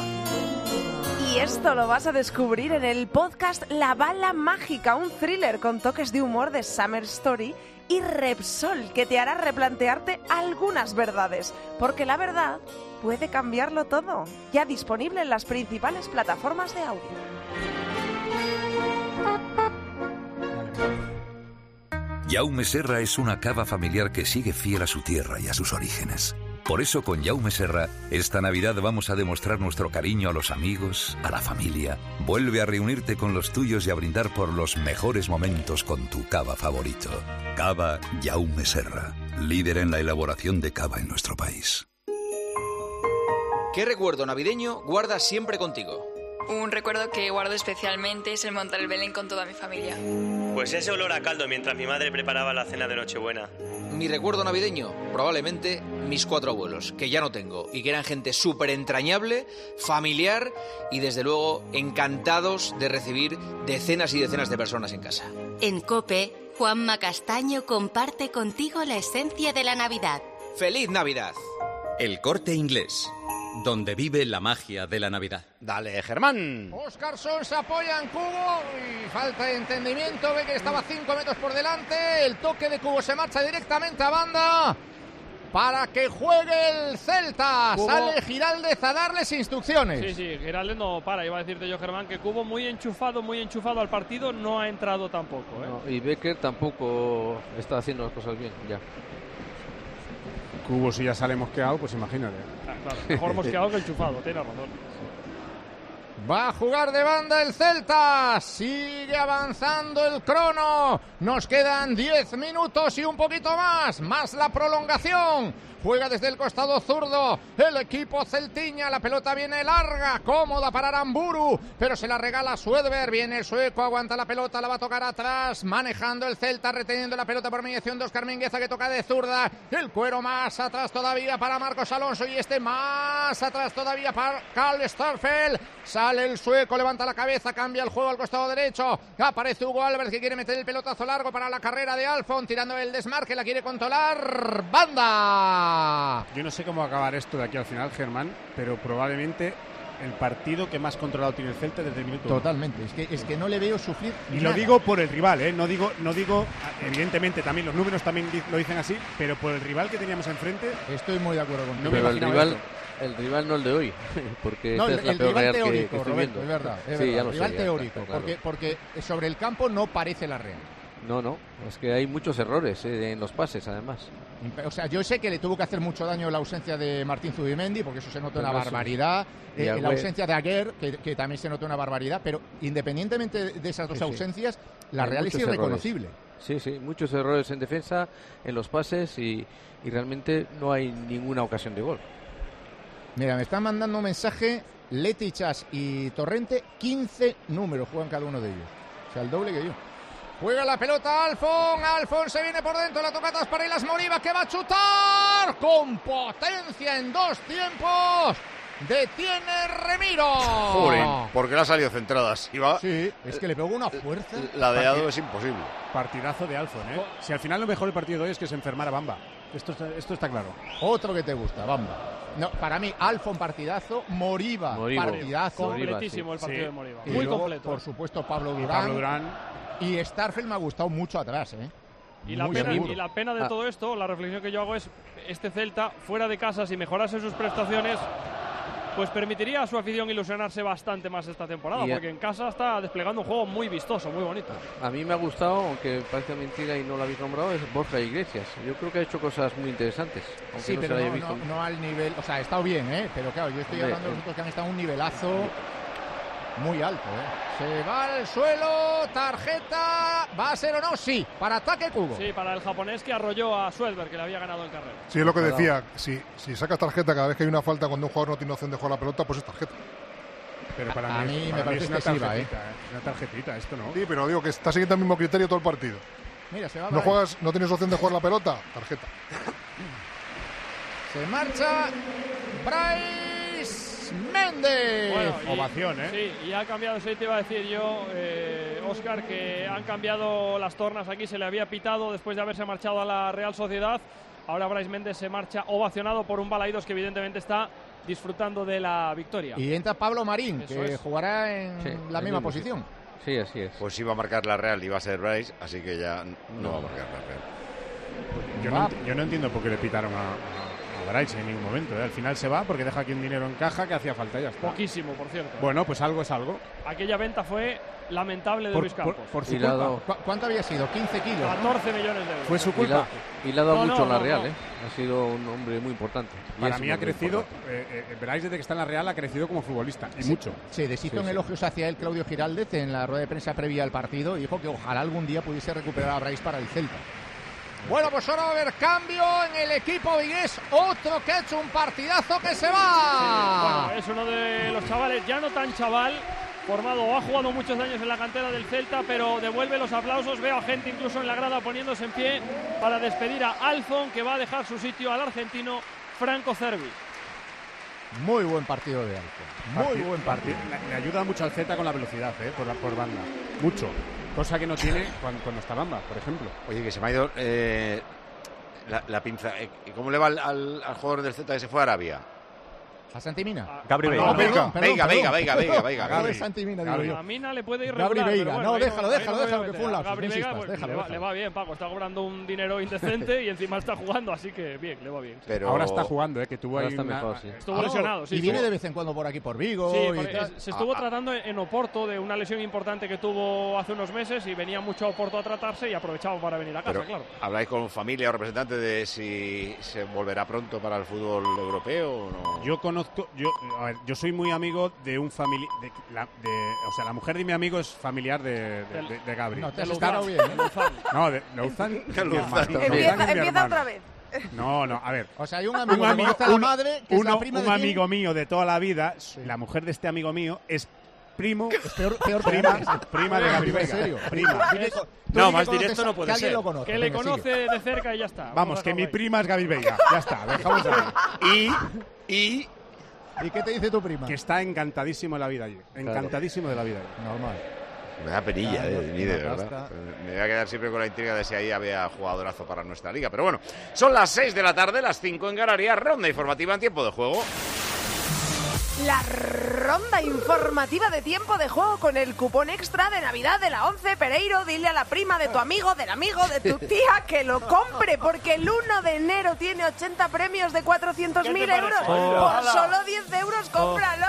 Speaker 20: Y esto lo vas a descubrir en el podcast La Bala Mágica, un thriller con toques de humor de Summer Story y Repsol, que te hará replantearte algunas verdades, porque la verdad puede cambiarlo todo. Ya disponible en las principales plataformas de audio.
Speaker 3: Jaume Serra es una cava familiar que sigue fiel a su tierra y a sus orígenes. Por eso con Jaume Serra, esta Navidad vamos a demostrar nuestro cariño a los amigos, a la familia. Vuelve a reunirte con los tuyos y a brindar por los mejores momentos con tu cava favorito. Cava Jaume Serra, líder en la elaboración de cava en nuestro país.
Speaker 13: ¿Qué recuerdo navideño guardas siempre contigo?
Speaker 14: Un recuerdo que guardo especialmente es el montar el Belén con toda mi familia.
Speaker 15: Pues ese olor a caldo mientras mi madre preparaba la cena de Nochebuena.
Speaker 13: Mi recuerdo navideño, probablemente mis cuatro abuelos, que ya no tengo, y que eran gente súper entrañable, familiar y desde luego encantados de recibir decenas y decenas de personas en casa.
Speaker 25: En COPE, Juanma Castaño comparte contigo la esencia de la Navidad.
Speaker 13: ¡Feliz Navidad!
Speaker 26: El Corte Inglés, donde vive la magia de la Navidad.
Speaker 1: Dale, Germán.
Speaker 10: Oscarson se apoya en Kubo y falta de entendimiento, ve que estaba cinco metros por delante, el toque de Kubo se marcha directamente a banda para que juegue el Celta.
Speaker 7: Kubo.
Speaker 10: Sale Giraldez a darles instrucciones.
Speaker 7: Sí, sí, Giraldez no para, iba a decirte yo, Germán, que Kubo muy enchufado, muy enchufado al partido, no ha entrado tampoco, ¿eh?
Speaker 8: No, y Becker tampoco está haciendo las cosas bien, ya.
Speaker 9: Cubo, si ya sale mosqueado, pues imagínate.
Speaker 7: Ah, claro, mejor mosqueado que enchufado, tiene razón.
Speaker 10: Va a jugar de banda el Celta. Sigue avanzando el crono. Nos quedan diez minutos y un poquito más. Más la prolongación. Juega desde el costado zurdo el equipo celtiña. La pelota viene larga, cómoda para Aramburu, pero se la regala Suedberg. Viene el sueco, aguanta la pelota, la va a tocar atrás. Manejando el Celta, reteniendo la pelota por mediación de Óscar Mingueza, que toca de zurda. El cuero más atrás todavía para Marcos Alonso y este más atrás todavía para Karl Starfelt. Sale el sueco, levanta la cabeza, cambia el juego al costado derecho. Aparece Hugo Álvarez que quiere meter el pelotazo largo para la carrera de Alfon, tirando el desmarque, la quiere controlar. ¡Banda!
Speaker 9: Yo no sé cómo acabar esto de aquí al final, Germán, pero probablemente el partido que más controlado tiene el Celta desde el minuto uno.
Speaker 10: Totalmente, es que, es que no le veo sufrir
Speaker 9: Y
Speaker 10: nada.
Speaker 9: lo digo por el rival, ¿eh? No digo, no digo, evidentemente también los números también di- lo dicen así, pero por el rival que teníamos enfrente.
Speaker 10: Estoy muy de acuerdo contigo.
Speaker 9: No me
Speaker 8: Pero el
Speaker 9: imaginaba
Speaker 8: rival,
Speaker 9: esto.
Speaker 8: el rival no el de hoy, porque
Speaker 10: No,
Speaker 8: esta
Speaker 10: el,
Speaker 8: es la
Speaker 10: el
Speaker 8: peor
Speaker 10: rival
Speaker 8: Real que-
Speaker 10: teórico,
Speaker 8: que, estoy
Speaker 10: Roberto,
Speaker 8: viendo.
Speaker 10: es verdad. Es
Speaker 8: sí,
Speaker 10: verdad.
Speaker 8: ya lo
Speaker 10: rival
Speaker 8: sé, ya
Speaker 10: teórico,
Speaker 8: está claro.
Speaker 10: porque, porque sobre el campo no parece la Real.
Speaker 8: No, no, es que hay muchos errores eh, en los pases, además.
Speaker 10: O sea, yo sé que le tuvo que hacer mucho daño la ausencia de Martín Zubimendi, porque eso se notó
Speaker 8: Pero
Speaker 10: una
Speaker 8: eso-
Speaker 10: barbaridad.
Speaker 8: y
Speaker 10: Eh,
Speaker 8: Agüero.
Speaker 10: la ausencia de Aguer, que, que también se notó una barbaridad. Pero independientemente de esas dos
Speaker 8: Sí, sí.
Speaker 10: ausencias, la
Speaker 8: Hay
Speaker 10: Real es
Speaker 8: muchos errores.
Speaker 10: irreconocible.
Speaker 8: Sí, sí, muchos errores en defensa, en los pases y, y realmente no hay ninguna ocasión de gol.
Speaker 10: Mira, me están mandando un mensaje Letichas y Torrente, quince números juegan cada uno de ellos. O sea, el doble que yo. Juega la pelota Alfon, Alfon se viene por dentro, la tocata es para Ilas Moriba, que va a chutar con potencia en dos tiempos. Detiene Remiro.
Speaker 1: Joder, porque le ha salido centrada así, va.
Speaker 10: Sí, es que le pegó una fuerza.
Speaker 1: La de Ado es imposible.
Speaker 9: Partidazo de Alfon, ¿eh? Si al final lo mejor del partido de hoy es que se enfermara Bamba. Esto, está- esto está claro.
Speaker 10: Otro que te gusta, Bamba. No, para mí, Alfon partidazo, Moriba,
Speaker 9: Moriba.
Speaker 10: partidazo.
Speaker 7: Completísimo el partido de Moriba.
Speaker 10: Y
Speaker 7: Muy
Speaker 10: luego,
Speaker 7: completo.
Speaker 10: por supuesto, Pablo Durán.
Speaker 9: Pablo Durán.
Speaker 10: Y Starfel me ha gustado mucho atrás, ¿eh?
Speaker 7: Y la,
Speaker 10: Muy
Speaker 7: pena,
Speaker 10: seguro.
Speaker 7: y la pena de
Speaker 10: Ah.
Speaker 7: todo esto, la reflexión que yo hago es, este Celta, fuera de casa, si mejorase sus prestaciones, pues permitiría a su afición ilusionarse bastante más esta temporada,
Speaker 8: Y a-
Speaker 7: porque en casa está desplegando un juego muy vistoso, muy bonito.
Speaker 8: A mí me ha gustado, aunque parece mentira y no lo habéis nombrado, es Borja Iglesias. Yo creo que ha hecho cosas muy interesantes, aunque
Speaker 10: Sí,
Speaker 8: no
Speaker 10: pero
Speaker 8: se la
Speaker 10: no,
Speaker 8: haya visto.
Speaker 10: no- no al nivel, o sea, ha estado bien, ¿eh? Pero claro, yo estoy
Speaker 8: Hombre,
Speaker 10: hablando de los
Speaker 8: eh.
Speaker 10: otros que han estado a un nivelazo muy alto, ¿eh? Se va al suelo, tarjeta, ¿va a ser o no? Sí, para ataque Cubo.
Speaker 7: Sí, para el japonés que arrolló a Suelberg, que le había ganado el carrera.
Speaker 2: Sí, es lo que
Speaker 10: Cuidado.
Speaker 2: decía. Si, si sacas tarjeta cada vez que hay una falta cuando un jugador no tiene opción de jugar la pelota, pues es tarjeta.
Speaker 9: Pero para
Speaker 10: A
Speaker 9: mí,
Speaker 10: mí me
Speaker 9: para
Speaker 10: parece
Speaker 9: es una
Speaker 10: excesiva,
Speaker 9: tarjetita, ¿eh? Una tarjetita, esto no.
Speaker 2: Sí, pero digo que está siguiendo el mismo criterio todo el partido.
Speaker 10: Mira, se va
Speaker 2: No
Speaker 10: Bryce.
Speaker 2: juegas, no tienes opción de jugar la pelota, tarjeta.
Speaker 10: Se marcha Bryce Méndez.
Speaker 7: Bueno, y-
Speaker 9: Ovación, ¿eh?
Speaker 7: Sí, y ha cambiado, eso te iba a decir yo, eh, Óscar, que han cambiado las tornas aquí, se le había pitado después de haberse marchado a la Real Sociedad. Ahora Bryce Méndez se marcha ovacionado por un Balaidos que evidentemente está disfrutando de la victoria.
Speaker 10: Y entra Pablo Marín,
Speaker 7: Eso
Speaker 10: que
Speaker 7: es.
Speaker 10: jugará en
Speaker 8: Sí,
Speaker 10: la
Speaker 8: el
Speaker 10: misma
Speaker 8: mismo
Speaker 10: posición.
Speaker 8: Sí, así es.
Speaker 1: Pues iba a marcar la Real, iba a ser Bryce, así que ya no va a marcar la Real.
Speaker 9: Yo no, ent- yo no entiendo por qué le pitaron a, a, a Bryce en ningún momento. ¿eh? Al final se va porque deja aquí un dinero en caja que hacía falta y ya está.
Speaker 7: Poquísimo, por cierto.
Speaker 9: Bueno, pues algo es algo.
Speaker 7: Aquella venta fue lamentable de
Speaker 9: Por-
Speaker 7: Luis
Speaker 9: por-
Speaker 7: Campos.
Speaker 9: por su
Speaker 8: Y le ha
Speaker 9: culpa.
Speaker 8: dado-
Speaker 10: ¿Cu- ¿Cuánto había sido? quince kilos. ¿no?
Speaker 7: catorce millones de euros.
Speaker 9: Fue su
Speaker 8: Y le,
Speaker 9: culpa.
Speaker 8: ha- y le ha dado
Speaker 7: No,
Speaker 8: mucho
Speaker 7: no,
Speaker 8: en la
Speaker 7: no,
Speaker 8: Real,
Speaker 7: no.
Speaker 8: ¿eh? Ha sido un hombre muy importante. Y
Speaker 9: Para
Speaker 8: es
Speaker 9: mí
Speaker 8: un
Speaker 9: ha
Speaker 8: hombre
Speaker 9: crecido,
Speaker 8: importante.
Speaker 9: eh, eh, Bryce desde que está en la Real ha crecido como futbolista, y
Speaker 10: Sí,
Speaker 9: mucho.
Speaker 10: Se deshizo
Speaker 8: Sí,
Speaker 10: en
Speaker 8: sí.
Speaker 10: elogios hacia él Claudio Giraldez en la rueda de prensa previa al partido y dijo que ojalá algún día pudiese recuperar a Bryce para el Celta. Bueno, pues ahora va a haber cambio en el equipo vigués. Otro que ha hecho un partidazo que se va.
Speaker 7: Bueno, es uno de los chavales, ya no tan chaval, formado o ha jugado muchos años en la cantera del Celta, pero devuelve los aplausos. Veo a gente incluso en la grada poniéndose en pie para despedir a Alfon, que va a dejar su sitio al argentino Franco Cervi.
Speaker 10: Muy buen partido de Alfon. Muy
Speaker 9: Parti-
Speaker 10: buen partido.
Speaker 9: parti- Le, le ayuda mucho al Z con la velocidad, ¿eh? por, la- por banda. Mucho. Cosa que no tiene cuando, cuando está Bamba, por ejemplo.
Speaker 1: Oye, que se me ha ido eh, la, la pinza. Eh, ¿Cómo le va al, al, al jugador del Z que se fue a Arabia?
Speaker 10: ¿A Santimina?
Speaker 12: Gabri Veiga.
Speaker 10: No, perdón, perdón,
Speaker 1: Veiga,
Speaker 10: perdón.
Speaker 1: Veiga, Veiga, Veiga, Veiga,
Speaker 10: Acabo de
Speaker 1: Gabri.
Speaker 10: Santimina, digo yo.
Speaker 7: A Mina le puede ir
Speaker 10: Gabri
Speaker 7: regular,
Speaker 10: Veiga.
Speaker 7: pero
Speaker 10: No,
Speaker 7: bueno, ahí
Speaker 10: déjalo,
Speaker 7: ahí
Speaker 10: déjalo,
Speaker 7: me voy a
Speaker 10: déjalo, que
Speaker 7: meter.
Speaker 10: fue un
Speaker 7: A
Speaker 10: lapsus,
Speaker 7: Gabri
Speaker 10: no
Speaker 7: Veiga,
Speaker 10: insistas,
Speaker 7: pues,
Speaker 10: déjalo,
Speaker 7: le, va,
Speaker 10: déjalo.
Speaker 7: le va bien, Paco, está cobrando un dinero indecente y encima está jugando, así que bien, le va bien. sí.
Speaker 1: Pero...
Speaker 9: Ahora está jugando, ¿eh? que tuvo
Speaker 8: Ahora
Speaker 9: ahí
Speaker 8: está
Speaker 9: una-
Speaker 8: mejor, sí.
Speaker 7: Estuvo
Speaker 10: Ah,
Speaker 7: lesionado, sí.
Speaker 10: y viene
Speaker 7: estuvo-
Speaker 10: de vez en cuando por aquí por Vigo.
Speaker 7: Sí,
Speaker 10: y
Speaker 7: porque
Speaker 10: tal.
Speaker 7: se estuvo
Speaker 1: Ah, ah.
Speaker 7: tratando en Oporto de una lesión importante que tuvo hace unos meses y venía mucho a Oporto a tratarse y aprovechaba para venir a casa,
Speaker 1: Pero,
Speaker 7: claro.
Speaker 1: ¿habláis con familia o representantes de si se volverá pronto para el fútbol europeo o no?
Speaker 9: Yo conozco, yo, a ver, yo soy muy amigo de un familiar, de, la- de- o sea, la mujer de mi amigo es familiar de, de, de- de Gabri.
Speaker 10: No, te has
Speaker 7: De
Speaker 10: estado
Speaker 7: Luzán,
Speaker 10: bien.
Speaker 7: de
Speaker 10: ¿eh?
Speaker 7: Luzán.
Speaker 9: No, de Lauzán.
Speaker 1: De
Speaker 9: mi
Speaker 1: Lauzán.
Speaker 9: hermano. Lauzán
Speaker 20: Empieza,
Speaker 9: es mi
Speaker 20: empieza
Speaker 9: hermano.
Speaker 20: otra vez.
Speaker 9: No, no, a ver.
Speaker 10: O sea, hay un amigo,
Speaker 9: Un
Speaker 10: que
Speaker 9: amigo,
Speaker 10: conoce a la
Speaker 9: uno-
Speaker 10: madre, que es
Speaker 9: uno-
Speaker 10: la prima
Speaker 9: un
Speaker 10: de quién?
Speaker 9: amigo mío de toda la vida, la mujer de este amigo mío es primo,
Speaker 10: Es peor, peor
Speaker 9: prima,
Speaker 10: prima,
Speaker 9: prima de Gabri
Speaker 10: en
Speaker 9: Veiga.
Speaker 10: serio.
Speaker 9: Prima.
Speaker 10: Dile co- tú
Speaker 11: No,
Speaker 10: di que
Speaker 11: más
Speaker 10: conoces
Speaker 11: directo
Speaker 10: a-
Speaker 11: no puede
Speaker 10: que alguien
Speaker 11: ser.
Speaker 10: lo conoce.
Speaker 7: Que le
Speaker 10: Venga,
Speaker 7: conoce
Speaker 10: sigue.
Speaker 7: de cerca y ya está.
Speaker 9: Vamos, que mi
Speaker 7: dejarlo ahí.
Speaker 9: prima es Gabri Veiga. Ya está, dejamos ahí.
Speaker 1: Y, y
Speaker 10: ¿Y qué te dice tu prima?
Speaker 9: Que está encantadísimo de la vida allí. Encantadísimo de la vida allí.
Speaker 10: Normal.
Speaker 1: me da penilla,
Speaker 10: Claro,
Speaker 1: eh, ni de
Speaker 10: una
Speaker 1: verdad.
Speaker 10: pasta.
Speaker 1: Me voy a quedar siempre con la intriga de si ahí había jugadorazo para nuestra liga. Pero bueno, son las seis de la tarde, las cinco en Canarias, ronda informativa en tiempo de juego.
Speaker 20: La ronda informativa de tiempo de juego con el cupón extra de Navidad de la once. Pereiro, dile a la prima de tu amigo, del amigo de tu tía que lo compre, porque el uno de enero tiene ochenta premios de cuatrocientos mil euros.
Speaker 11: Oh.
Speaker 20: Por solo diez euros, cómpralo.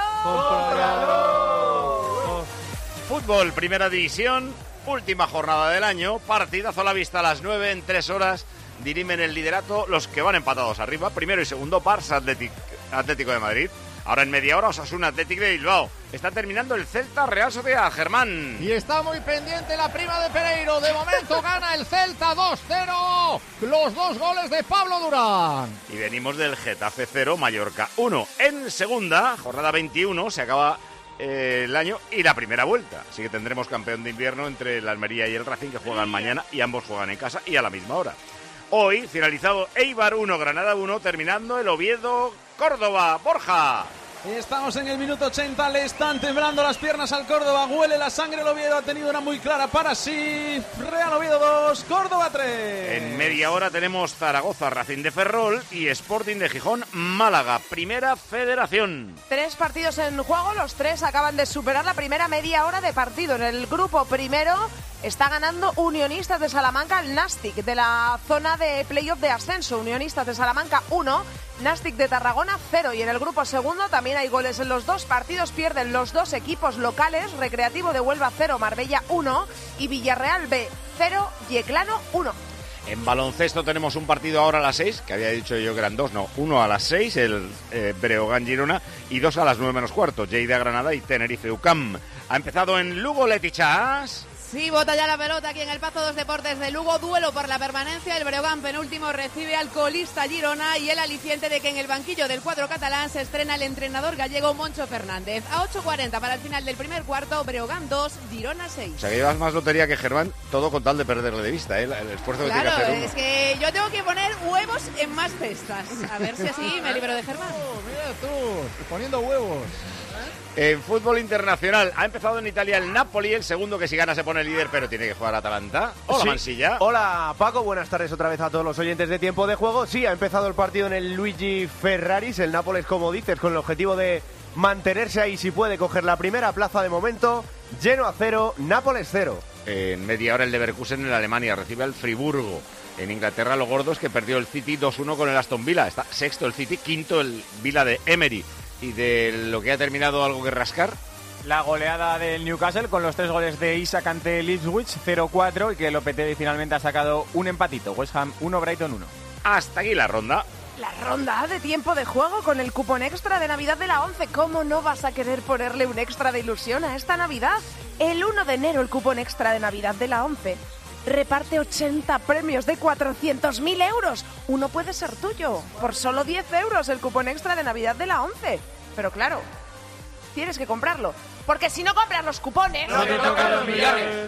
Speaker 1: ¡Cómpralo! Fútbol, primera división, última jornada del año, partidazo a la vista a las nueve, en tres horas dirimen el liderato los que van empatados arriba, primero y segundo, Barça Atlético, Atlético de Madrid. Ahora en media hora, Osasuna Atlético de Bilbao. Está terminando el Celta Real Sociedad, Germán.
Speaker 10: Y está muy pendiente la prima de Pereiro. De momento gana el Celta dos cero. Los dos goles de Pablo Durán.
Speaker 1: Y venimos del Getafe cero, Mallorca uno. En segunda, jornada veintiuno, se acaba eh, el año y la primera vuelta. Así que tendremos campeón de invierno entre el Almería y el Racing, que juegan mañana y ambos juegan en casa y a la misma hora. Hoy, finalizado Eibar uno, Granada uno, terminando el Oviedo Córdoba. Borja.
Speaker 4: Estamos en el minuto ochenta, le están temblando las piernas al Córdoba, huele la sangre el Oviedo, ha tenido una muy clara para sí. Real Oviedo dos, Córdoba tres.
Speaker 1: En media hora tenemos Zaragoza, Racing de Ferrol y Sporting de Gijón, Málaga, Primera Federación.
Speaker 20: Tres partidos en juego, los tres acaban de superar la primera media hora de partido. En el grupo primero está ganando Unionistas de Salamanca al Nastic de la zona de playoff de ascenso. Unionistas de Salamanca uno, Nastic de Tarragona cero. Y en el grupo segundo también hay goles en los dos partidos. Pierden los dos equipos locales. Recreativo de Huelva cero, Marbella uno y Villarreal B cero, Yeclano uno.
Speaker 1: En baloncesto tenemos un partido ahora a las seis, que había dicho yo que eran dos, no, uno a las seis, el eh, Breogán Girona, y dos a las nueve menos cuarto, Lleida Granada y Tenerife U C A M. Ha empezado en Lugo, Letichas.
Speaker 16: Sí, bota ya la pelota aquí en el Pazo dos Deportes de Lugo, duelo por la permanencia. El Breogán penúltimo recibe al colista Girona y el aliciente de que en el banquillo del cuadro catalán se estrena el entrenador gallego Moncho Fernández. A ocho cuarenta para el final del primer cuarto, Breogán dos, Girona seis.
Speaker 1: O sea que llevas más lotería que Germán, todo con tal de perderle de vista, ¿eh? El esfuerzo
Speaker 16: claro,
Speaker 1: que tiene que hacer uno.
Speaker 16: Es que yo tengo que poner huevos en más cestas. A ver si así me libero de Germán.
Speaker 10: Oh, mira tú, poniendo huevos.
Speaker 1: En fútbol internacional, ha empezado en Italia el Napoli, el segundo que si gana se pone líder, pero tiene que jugar Atalanta. Hola,
Speaker 12: sí.
Speaker 1: Mansilla.
Speaker 12: Hola, Paco, buenas tardes otra vez a todos los oyentes de Tiempo de Juego. Sí, ha empezado el partido en el Luigi Ferraris, el Nápoles, como dices, con el objetivo de mantenerse ahí si puede coger la primera plaza de momento. Genoa cero, Nápoles cero.
Speaker 1: En media hora el Leverkusen en Alemania recibe al Friburgo. En Inglaterra los gordos, que perdió el City dos uno con el Aston Villa. Está sexto el City, quinto el Villa de Emery. Y de lo que ha terminado, algo que rascar.
Speaker 19: La goleada del Newcastle con los tres goles de Isak ante el Ipswich cero cuatro y que Lopetegui finalmente ha sacado un empatito. West Ham uno, Brighton uno.
Speaker 1: Hasta aquí la ronda.
Speaker 20: La ronda de tiempo de juego con el cupón extra de Navidad de la once. ¿Cómo no vas a querer ponerle un extra de ilusión a esta Navidad? El uno de enero el cupón extra de Navidad de la once reparte ochenta premios de cuatrocientos mil euros. Uno puede ser tuyo. Por solo diez euros el cupón extra de Navidad de la once. Pero claro, tienes que comprarlo. Porque si no compras los cupones...
Speaker 1: ¡No te tocan los millones!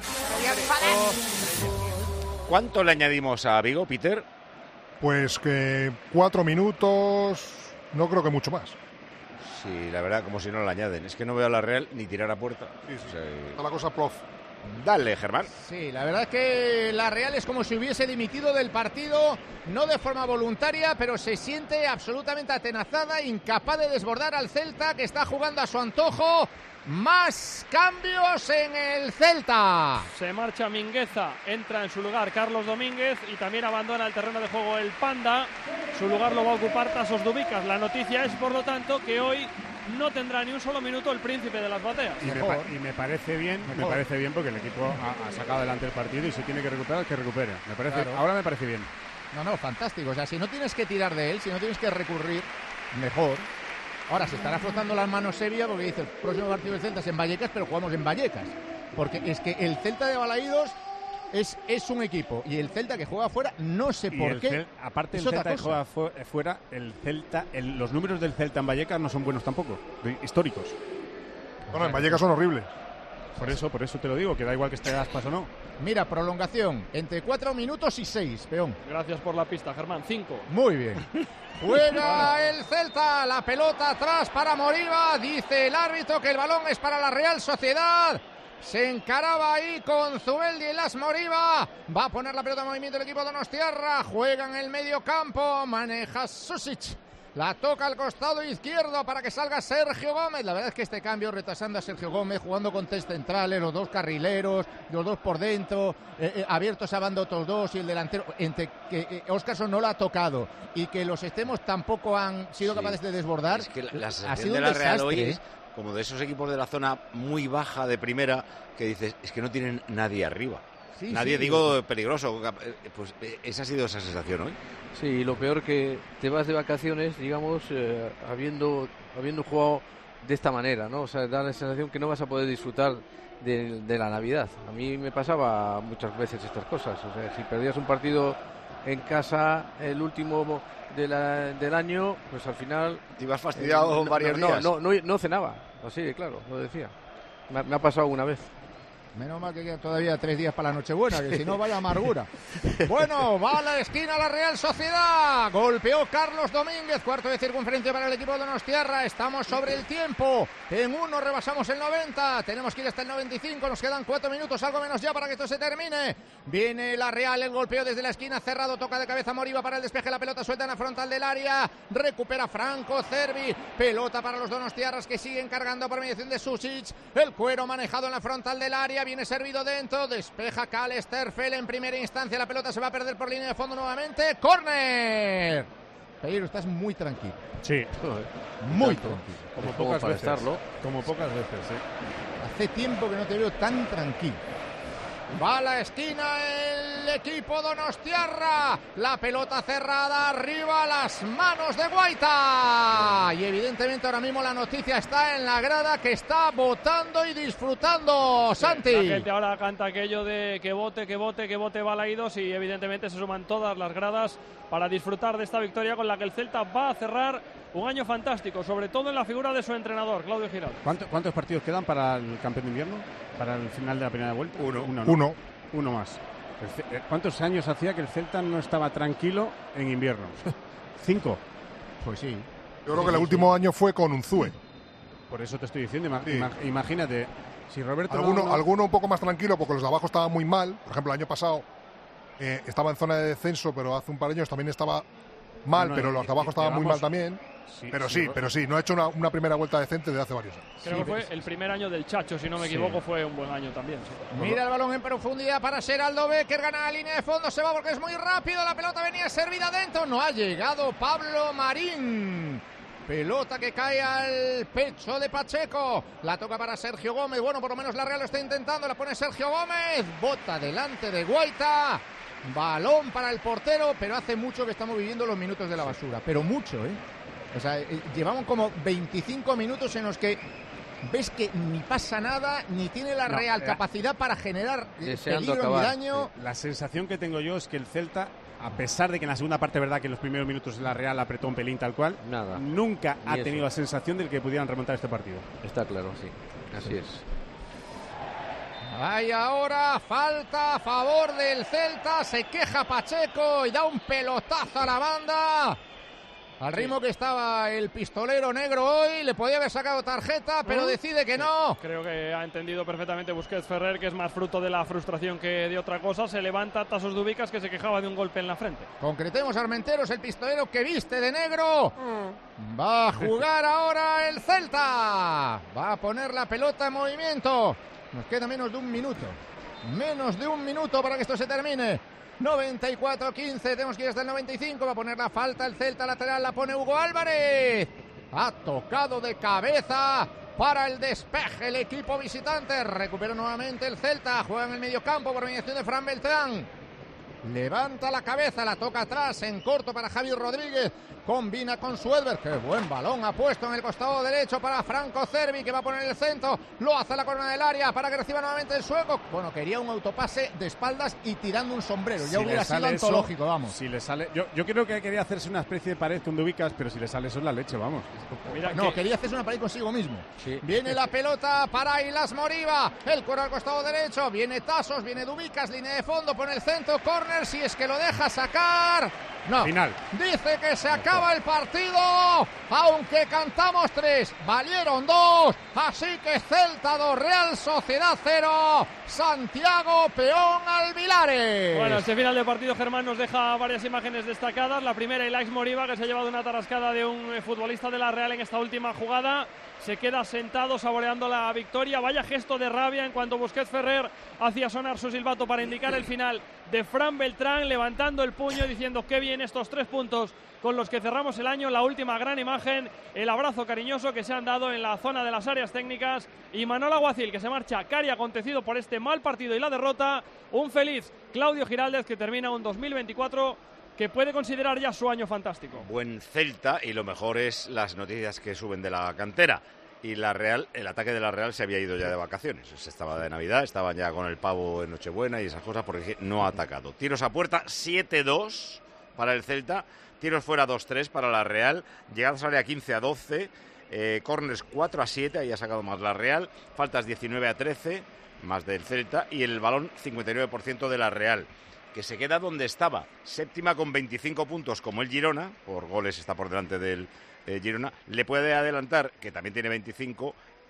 Speaker 1: ¿Cuánto le añadimos a Vigo, Peter?
Speaker 2: Pues que cuatro minutos, no creo que mucho más.
Speaker 1: Sí, la verdad, como si no le añaden. Es que no veo a la Real ni tirar a puerta.
Speaker 2: Sí, sí,
Speaker 1: o sea,
Speaker 2: está la cosa plof.
Speaker 1: Dale, Germán.
Speaker 10: Sí, la verdad es que la Real es como si hubiese dimitido del partido, no de forma voluntaria, pero se siente absolutamente atenazada, incapaz de desbordar al Celta, que está jugando a su antojo. Más cambios en el Celta.
Speaker 7: Se marcha Mingueza, entra en su lugar Carlos Domínguez y también abandona el terreno de juego el Panda. Su lugar lo va a ocupar Tasos Dubicas. La noticia es, por lo tanto, que hoy no tendrá ni un solo minuto el príncipe de las bateas.
Speaker 9: Y me, pa- y me parece bien, Mejor. me parece bien porque el equipo ha, ha sacado adelante el partido y si tiene que recuperar, que recupere. Me parece, claro. Ahora me parece bien.
Speaker 10: No, no, fantástico. O sea, si no tienes que tirar de él, si no tienes que recurrir, mejor. Ahora se estará frotando las manos Sevilla porque dice el próximo partido del Celta es en Vallecas, pero jugamos en Vallecas. Porque es que el Celta de Balaídos es, es un equipo y el Celta que juega afuera no sé
Speaker 9: y
Speaker 10: por
Speaker 9: el
Speaker 10: qué.
Speaker 9: Cel- aparte del Celta que juega fu- fuera, el Celta, el, los números del Celta en Vallecas no son buenos tampoco, históricos.
Speaker 2: Bueno, en Vallecas son horribles.
Speaker 9: Por eso, por eso te lo digo, que da igual que esté Aspas o no.
Speaker 10: Mira, prolongación, entre cuatro minutos y seis, peón.
Speaker 7: Gracias por la pista, Germán, cinco.
Speaker 10: Muy bien. Juega el Celta, la pelota atrás para Moriba, dice el árbitro que el balón es para la Real Sociedad. Se encaraba ahí con Zubeldi y Las Moriba. Va a poner la pelota en movimiento el equipo donostiarra. Juega en el medio campo, maneja Susic. La toca al costado izquierdo para que salga Sergio Gómez. La verdad es que este cambio retrasando a Sergio Gómez, jugando con tres centrales, los dos carrileros, los dos por dentro, eh, eh, abiertos a banda otros dos y el delantero, entre que eh, Óscarson no la ha tocado y que los extremos tampoco han sido sí. capaces de desbordar.
Speaker 1: Es que la, la
Speaker 10: ha
Speaker 1: sensación
Speaker 10: sido
Speaker 1: de
Speaker 10: un
Speaker 1: la
Speaker 10: desastre,
Speaker 1: Real hoy
Speaker 10: ¿eh?
Speaker 1: es como de esos equipos de la zona muy baja de primera que dices, es que no tienen nadie arriba. Sí, nadie, sí, digo, peligroso. Pues esa ha sido esa sensación hoy.
Speaker 8: Sí, lo peor que te vas de vacaciones, digamos, eh, habiendo habiendo jugado de esta manera, ¿no? O sea, da la sensación que no vas a poder disfrutar de, de la Navidad. A mí me pasaba muchas veces estas cosas. O sea, si perdías un partido en casa, el último de la, del año, pues al final...
Speaker 1: Te ibas fastidiado
Speaker 8: eh, no,
Speaker 1: varios
Speaker 8: no,
Speaker 1: días.
Speaker 8: No, no, no, no cenaba. Así, claro, lo decía. Me, me ha pasado una vez.
Speaker 10: Menos mal que quedan todavía tres días para la Nochebuena, que si no vaya amargura. Bueno, va a la esquina la Real Sociedad. Golpeó Carlos Domínguez, cuarto de circunferencia para el equipo de Donostiarra. Estamos sobre el tiempo. En uno rebasamos el noventa. Tenemos que ir hasta el noventa y cinco. Nos quedan cuatro minutos, algo menos ya para que esto se termine. Viene la Real, el golpeo desde la esquina cerrado. Toca de cabeza Moriba para el despeje. La pelota suelta en la frontal del área. Recupera Franco Cervi. Pelota para los donostiarras que siguen cargando por mediación de Susic. El cuero manejado en la frontal del área. Viene servido dentro, despeja Cal Sterfel en primera instancia, la pelota se va a perder por línea de fondo nuevamente, ¡córner! Pereiro, estás muy tranquilo.
Speaker 9: Sí,
Speaker 10: muy tranquilo.
Speaker 9: Como pocas veces. Estarlo. Como pocas veces, sí.
Speaker 10: Hace tiempo que no te veo tan tranquilo. Va a la esquina el equipo donostiarra. La pelota cerrada arriba, las manos de Guaita. Y evidentemente ahora mismo la noticia está en la grada que está votando y disfrutando. Santi.
Speaker 7: La gente ahora canta aquello de que vote, que vote, que vote Balaidos y evidentemente se suman todas las gradas para disfrutar de esta victoria con la que el Celta va a cerrar un año fantástico, sobre todo en la figura de su entrenador, Claudio Giraldo.
Speaker 9: ¿Cuánto, ¿Cuántos partidos quedan para el campeón de invierno? ¿Para el final de la primera vuelta?
Speaker 2: Uno.
Speaker 9: Uno, ¿no?
Speaker 2: Uno.
Speaker 9: Uno más. ¿Cuántos años hacía que el Celta no estaba tranquilo en invierno? Cinco.
Speaker 10: Pues sí.
Speaker 2: Yo creo que el último año fue con Unzúe.
Speaker 9: Por eso te estoy diciendo, ima-
Speaker 2: Sí.
Speaker 9: ima- imagínate, si Roberto...
Speaker 2: Alguno,
Speaker 9: no- no-
Speaker 2: alguno un poco más tranquilo porque los de abajo estaban muy mal. Por ejemplo, el año pasado eh, estaba en zona de descenso, pero hace un par de años también estaba mal,
Speaker 9: No, no,
Speaker 2: pero
Speaker 9: y-
Speaker 2: los de abajo
Speaker 9: y-
Speaker 2: estaban muy
Speaker 9: llevamos-
Speaker 2: mal también.
Speaker 9: Sí,
Speaker 2: pero
Speaker 9: sí,
Speaker 2: sí,
Speaker 9: Ro-
Speaker 2: pero sí, no ha hecho una, una primera vuelta decente desde hace varios años.
Speaker 7: Creo
Speaker 9: Sí,
Speaker 7: que fue
Speaker 9: sí.
Speaker 7: el primer año del Chacho, si no me
Speaker 9: Sí.
Speaker 7: equivoco, fue un buen año también. Sí.
Speaker 10: Mira el balón en profundidad para Seraldo Becker, gana la línea de fondo, se va porque es muy rápido, la pelota venía servida dentro, no ha llegado Pablo Marín. Pelota que cae al pecho de Pacheco, la toca para Sergio Gómez, bueno, por lo menos la Real lo está intentando, la pone Sergio Gómez, bota delante de Guaita, balón para el portero, pero hace mucho que estamos viviendo los minutos de la basura, pero mucho, ¿eh? O sea, eh, llevamos como veinticinco minutos en los que ves que ni pasa nada, ni tiene la
Speaker 9: No,
Speaker 10: Real
Speaker 9: eh,
Speaker 10: capacidad para generar eh,
Speaker 8: deseando
Speaker 10: peligro ni
Speaker 8: acabar.
Speaker 10: daño.
Speaker 9: La sensación que tengo yo es que el Celta, a pesar de que en la segunda parte, verdad que en los primeros minutos la Real apretó un pelín tal cual,
Speaker 8: Nada.
Speaker 9: nunca
Speaker 8: Ni
Speaker 9: ha
Speaker 8: eso.
Speaker 9: tenido la sensación de que pudieran remontar este partido.
Speaker 8: Está claro, sí. Así
Speaker 9: Sí.
Speaker 8: es.
Speaker 10: Hay ahora falta a favor del Celta, se queja Pacheco y da un pelotazo a la banda. Al ritmo que estaba el pistolero negro hoy, le podía haber sacado tarjeta, pero decide que no.
Speaker 7: Creo que ha entendido perfectamente Busquets Ferrer, que es más fruto de la frustración que de otra cosa. Se levanta Tasos Dubicas, que se quejaba de un golpe en la frente.
Speaker 10: Concretemos, Armenteros, el pistolero que viste de negro. Va a jugar ahora el Celta. Va a poner la pelota en movimiento. Nos queda menos de un minuto. Menos de un minuto para que esto se termine. noventa y cuatro quince, tenemos que ir hasta el noventa y cinco. Va a poner la falta el Celta lateral, la pone Hugo Álvarez. Ha tocado de cabeza para el despeje el equipo visitante. Recupera nuevamente el Celta. Juega en el mediocampo por mediación de Fran Beltrán. Levanta la cabeza, la toca atrás en corto para Javi Rodríguez. Combina con Suelver. Qué buen balón ha puesto en el costado derecho para Franco Cervi, que va a poner el centro. Lo hace a la corona del área para que reciba nuevamente el sueco. Bueno, quería un autopase de espaldas y tirando un sombrero. Ya
Speaker 9: Si
Speaker 10: hubiera
Speaker 9: le
Speaker 10: sido
Speaker 9: sale eso,
Speaker 10: antológico, vamos.
Speaker 9: Si le sale, yo, yo creo que quería hacerse una especie de pared con Dubicas, pero si le sale eso es la leche, vamos.
Speaker 7: Mira
Speaker 10: No,
Speaker 7: que-
Speaker 10: quería hacerse una pared consigo mismo.
Speaker 8: Sí.
Speaker 10: Viene la pelota para Ilas Moriba. El coro al costado derecho. Viene Tasos, viene Dubicas, línea de fondo, pone el centro, córner. córner si es que lo deja sacar. No,
Speaker 9: final.
Speaker 10: Dice que se acaba el partido, aunque cantamos tres, valieron dos, así que Celta dos, Real Sociedad cero, Santiago Peón Alvilares.
Speaker 7: Bueno, este final de partido, Germán, nos deja varias imágenes destacadas. La primera, Ilaix Moriba, que se ha llevado una tarascada de un futbolista de la Real en esta última jugada. Se queda sentado saboreando la victoria. Vaya gesto de rabia en cuanto Busquets Ferrer hacía sonar su silbato para indicar el final de Fran Beltrán, levantando el puño diciendo qué bien estos tres puntos con los que cerramos el año. La última gran imagen, el abrazo cariñoso que se han dado en la zona de las áreas técnicas, y Manol Alguacil, que se marcha cari acontecido por este mal partido y la derrota. Un feliz Claudio Giraldez, que termina un dos mil veinticuatro que puede considerar ya su año fantástico.
Speaker 1: Buen Celta, y lo mejor es las noticias que suben de la cantera. Y la Real, el ataque de la Real se había ido ya de vacaciones. Se estaba de Navidad, estaban ya con el pavo en Nochebuena y esas cosas, porque no ha atacado. Tiros a puerta, siete dos para el Celta. Tiros fuera, dos tres para la Real. Llegadas a área, quince a doce. Eh, corners, cuatro a siete. Ahí ha sacado más la Real. Faltas, diecinueve a trece, más del Celta. Y el balón, cincuenta y nueve por ciento de la Real, que se queda donde estaba. Séptima con veinticinco puntos, como el Girona. Por goles está por delante del eh, Girona. Le puede adelantar, que también tiene veinticinco,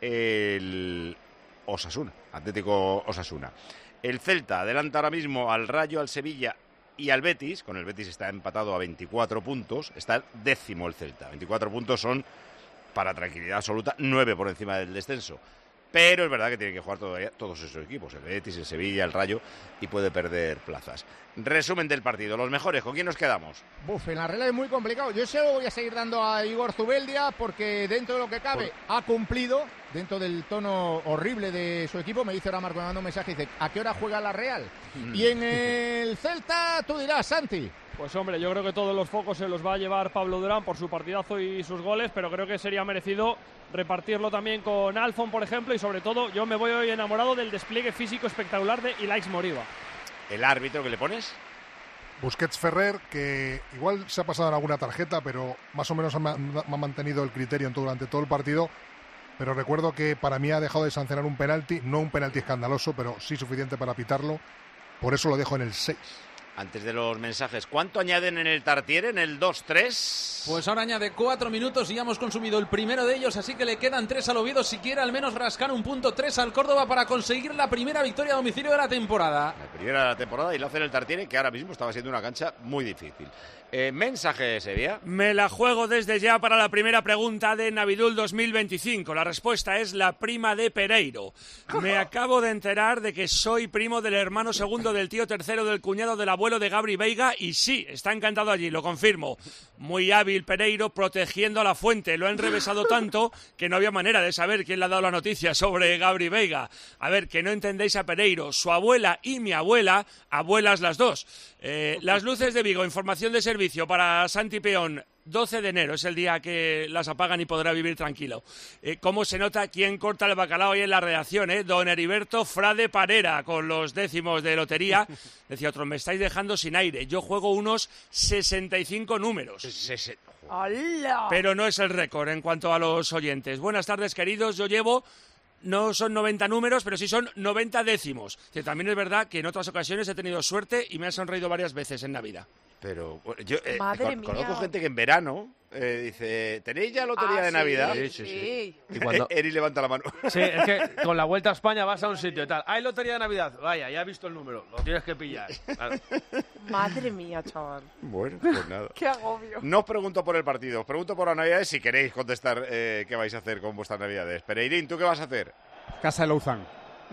Speaker 1: el Osasuna, Atlético Osasuna. El Celta adelanta ahora mismo al Rayo, al Sevilla y al Betis. Con el Betis está empatado a veinticuatro puntos. Está décimo el Celta. veinticuatro puntos son, para tranquilidad absoluta, nueve por encima del descenso. Pero es verdad que tienen que jugar todavía todos esos equipos, el Betis, el Sevilla, el Rayo, y puede perder plazas. Resumen del partido, los mejores, ¿con quién nos quedamos?
Speaker 10: Buf, en la regla es muy complicado. Yo se lo voy a seguir dando a Igor Zubeldia, porque dentro de lo que cabe ha cumplido, dentro del tono horrible de su equipo. Me dice ahora Marco, me manda un mensaje y dice, ¿a qué hora juega la Real? Mm. Y en el Celta, tú dirás, Santi.
Speaker 7: Pues hombre, yo creo que todos los focos se los va a llevar Pablo Durán por su partidazo y sus goles, pero creo que sería merecido repartirlo también con Alfon, por ejemplo, y sobre todo yo me voy hoy enamorado del despliegue físico espectacular de Ilaix Moriba.
Speaker 1: ¿El árbitro que le pones?
Speaker 2: Busquets Ferrer, que igual se ha pasado en alguna tarjeta, pero más o menos ha, ha mantenido el criterio en todo, durante todo el partido. Pero recuerdo que para mí ha dejado de sancionar un penalti, no un penalti escandaloso, pero sí suficiente para pitarlo. Por eso lo dejo en el seis.
Speaker 1: Antes de los mensajes, ¿cuánto añaden en el Tartiere, en el dos tres?
Speaker 4: Pues ahora añade cuatro minutos y ya hemos consumido el primero de ellos, así que le quedan tres al Oviedo si quiere al menos rascar un punto, tres al Córdoba para conseguir la primera victoria a domicilio de la temporada.
Speaker 1: La primera de la temporada, y lo hace en el Tartiere, que ahora mismo estaba siendo una cancha muy difícil. Eh, mensaje, Sevilla.
Speaker 11: Me la juego desde ya para la primera pregunta de Navidul dos mil veinticinco. La respuesta es la prima de Pereiro. Me acabo de enterar de que soy primo del hermano segundo, del tío tercero, del cuñado, del abuelo de Gabri Veiga, y sí, está encantado allí, lo confirmo. Muy hábil Pereiro protegiendo a la fuente. Lo ha enrevesado tanto que no había manera de saber quién le ha dado la noticia sobre Gabri Veiga. A ver, que no entendéis a Pereiro. Su abuela y mi abuela, abuelas las dos. Eh, las luces de Vigo, información de servicio para Santi Peón. doce de enero es el día que las apagan y podrá vivir tranquilo. Eh, ¿Cómo se nota quién corta el bacalao hoy en la redacción? Eh? Don Heriberto Frade Parera, con los décimos de lotería. Decía otro, me estáis dejando sin aire. Yo juego unos sesenta y cinco números.
Speaker 20: ¡Hola!
Speaker 11: Pero no es el récord en cuanto a los oyentes. Buenas tardes, queridos. Yo llevo... No son noventa números, pero sí son noventa décimos. Que también es verdad que en otras ocasiones he tenido suerte y me ha sonreído varias veces en Navidad.
Speaker 1: Pero bueno, yo eh,
Speaker 20: Madre
Speaker 1: con,
Speaker 20: mía.
Speaker 1: conozco gente que en verano eh, dice, ¿tenéis ya lotería
Speaker 20: Ah,
Speaker 1: de
Speaker 20: sí,
Speaker 1: Navidad?
Speaker 20: sí, sí, sí.
Speaker 6: Y cuando-
Speaker 1: Eri levanta la mano.
Speaker 6: Sí, es que con la Vuelta a España vas a un sitio y tal. Hay lotería de Navidad. Vaya, ya he visto el número. Lo tienes que pillar. Claro.
Speaker 20: Madre mía, chaval.
Speaker 1: Bueno, pues nada.
Speaker 20: Qué agobio.
Speaker 1: No os pregunto por el partido, os pregunto por las Navidades si queréis contestar eh, qué vais a hacer con vuestras Navidades. Pereirín, ¿tú qué vas a hacer?
Speaker 9: Casa de Louzán.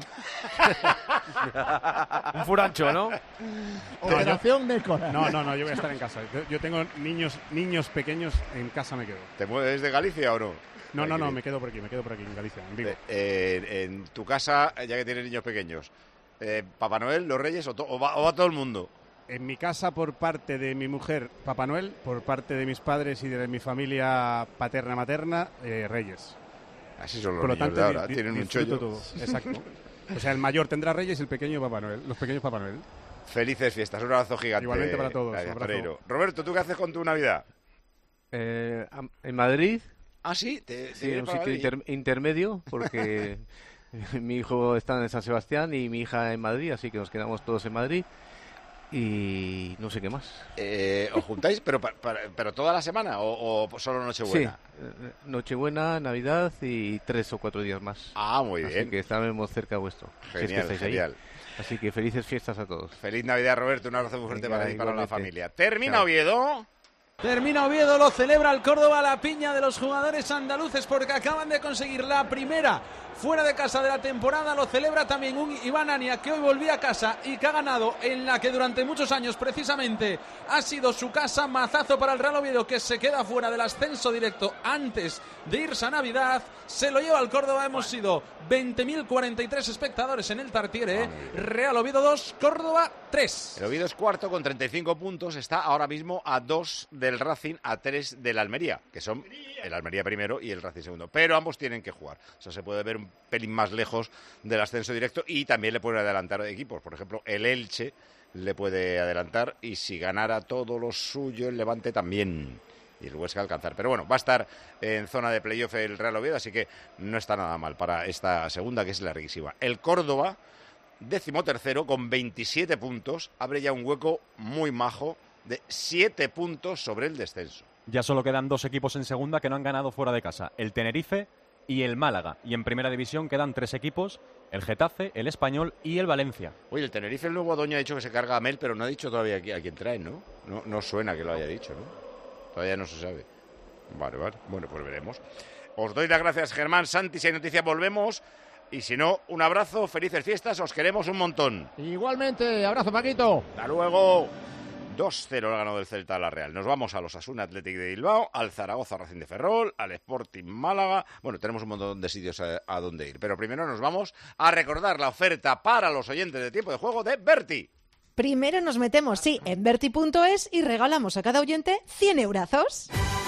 Speaker 6: Un furancho, ¿no?
Speaker 10: Operación Nécora.
Speaker 9: No, no, no, yo voy a estar en casa. Yo, yo tengo niños niños pequeños, en casa me quedo.
Speaker 1: ¿Te mueves de Galicia o no?
Speaker 9: No, no, no,
Speaker 1: Aquí.
Speaker 9: me quedo por aquí, me quedo por aquí, en Galicia, en Vigo.
Speaker 1: Eh, eh, en tu casa, ya que tienes niños pequeños, eh, ¿Papá Noel, los Reyes o, to- o, va, o va todo el mundo?
Speaker 9: En mi casa, por parte de mi mujer, Papá Noel, por parte de mis padres y de mi familia paterna-materna, eh, Reyes.
Speaker 1: Así son los
Speaker 9: Por lo
Speaker 1: niños
Speaker 9: tanto,
Speaker 1: de ahora,
Speaker 9: di-
Speaker 1: tienen un
Speaker 9: disfruto
Speaker 1: chollo.
Speaker 9: todo. Exacto. O sea, el mayor tendrá Reyes y el pequeño Papá Noel, los pequeños Papá Noel.
Speaker 1: Felices fiestas, un abrazo gigante.
Speaker 9: Igualmente para todos,
Speaker 1: Gracias,
Speaker 9: un abrazo.
Speaker 1: Pereiro. Roberto, ¿tú qué haces con tu Navidad?
Speaker 8: Eh, am- en Madrid,
Speaker 1: Ah, sí, te,
Speaker 8: sí,
Speaker 1: te
Speaker 8: en un
Speaker 1: para
Speaker 8: sitio
Speaker 1: Madrid.
Speaker 8: inter- intermedio, porque mi hijo está en San Sebastián y mi hija en Madrid, así que nos quedamos todos en Madrid. y no sé qué más.
Speaker 1: Eh, ¿Os juntáis, pero, pa, pa, pero toda la semana o, o solo Nochebuena?
Speaker 8: Sí, Nochebuena, Navidad y tres o cuatro días más.
Speaker 1: Ah, muy bien.
Speaker 8: Así que estaremos cerca vuestro.
Speaker 1: Genial,
Speaker 8: si es que
Speaker 1: genial.
Speaker 8: Ahí. Así que felices fiestas a todos.
Speaker 1: Feliz Navidad, Roberto. Un abrazo muy fuerte
Speaker 8: Venga,
Speaker 1: para ti y para la
Speaker 8: igualmente.
Speaker 1: familia. Termina
Speaker 8: Chao.
Speaker 1: Oviedo.
Speaker 4: Termina Oviedo, lo celebra el Córdoba, la piña de los jugadores andaluces porque acaban de conseguir la primera fuera de casa de la temporada. Lo celebra también un Iván Ania que hoy volvía a casa y que ha ganado en la que durante muchos años precisamente ha sido su casa. Mazazo para el Real Oviedo que se queda fuera del ascenso directo antes de irse a Navidad. Se lo lleva al Córdoba. Hemos sido veinte mil cuarenta y tres espectadores en el Tartiere. Real Oviedo dos, Córdoba tres.
Speaker 1: El Oviedo es cuarto con treinta y cinco puntos. Está ahora mismo a dos del Racing, a tres del Almería, que son el Almería primero y el Racing segundo. Pero ambos tienen que jugar. O sea, se puede ver un pelín más lejos del ascenso directo y también le pueden adelantar equipos. Por ejemplo, el Elche le puede adelantar y si ganara todo lo suyo, el Levante también. Y el Huesca alcanzar. Pero bueno, va a estar en zona de playoff el Real Oviedo, así que no está nada mal para esta segunda, que es larguísima. El Córdoba, décimo tercero, con veintisiete puntos, abre ya un hueco muy majo de siete puntos sobre el descenso.
Speaker 5: Ya solo quedan dos equipos en segunda que no han ganado fuera de casa, el Tenerife y el Málaga. Y en primera división quedan tres equipos, el Getafe, el Español y el Valencia.
Speaker 1: Oye, el Tenerife, el nuevo dueño ha dicho que se carga a Mel, pero no ha dicho todavía a quién traen, ¿no? No, no suena que lo haya dicho, ¿no? Todavía no se sabe. Vale, vale. Bueno, pues veremos. Os doy las gracias, Germán, Santi. Si hay noticias, volvemos. Y si no, un abrazo, felices fiestas. Os queremos un montón.
Speaker 10: Igualmente. Abrazo, Paquito.
Speaker 1: Hasta luego. dos cero el ganado del Celta a la Real. Nos vamos al Osasuna Athletic de Bilbao, al Zaragoza Racing de Ferrol, al Sporting Málaga. Bueno, tenemos un montón de sitios a, a donde ir. Pero primero nos vamos a recordar la oferta para los oyentes de Tiempo de Juego de Berti.
Speaker 17: Primero nos metemos, sí, en Berti punto es y regalamos a cada oyente cien eurazos.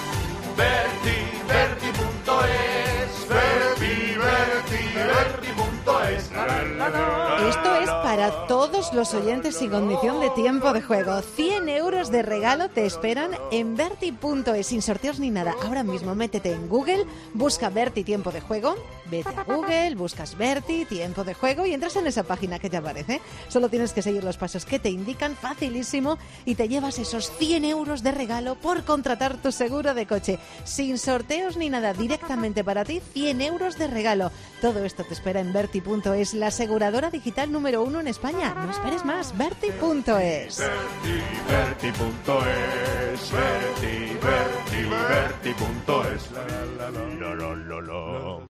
Speaker 18: Berti, Berti punto es, Berti, Berti, Berti punto es.
Speaker 17: Esto es para todos los oyentes sin condición de Tiempo de Juego. cien euros de regalo te esperan en Berti punto es, sin sorteos ni nada. Ahora mismo métete en Google, busca Berti Tiempo de Juego, vete a Google, buscas Berti Tiempo de Juego y entras en esa página que te aparece. Solo tienes que seguir los pasos que te indican, facilísimo, y te llevas esos cien euros de regalo por contratar tu seguro de coche. Sin sorteos ni nada, directamente para ti, cien euros de regalo. Todo esto te espera en Berti punto es, la aseguradora digital número uno en España. No esperes más, Berti punto es.
Speaker 18: Berti, Berti punto es, Berti, Berti, Berti punto es. La, la, la, la, la, la, la.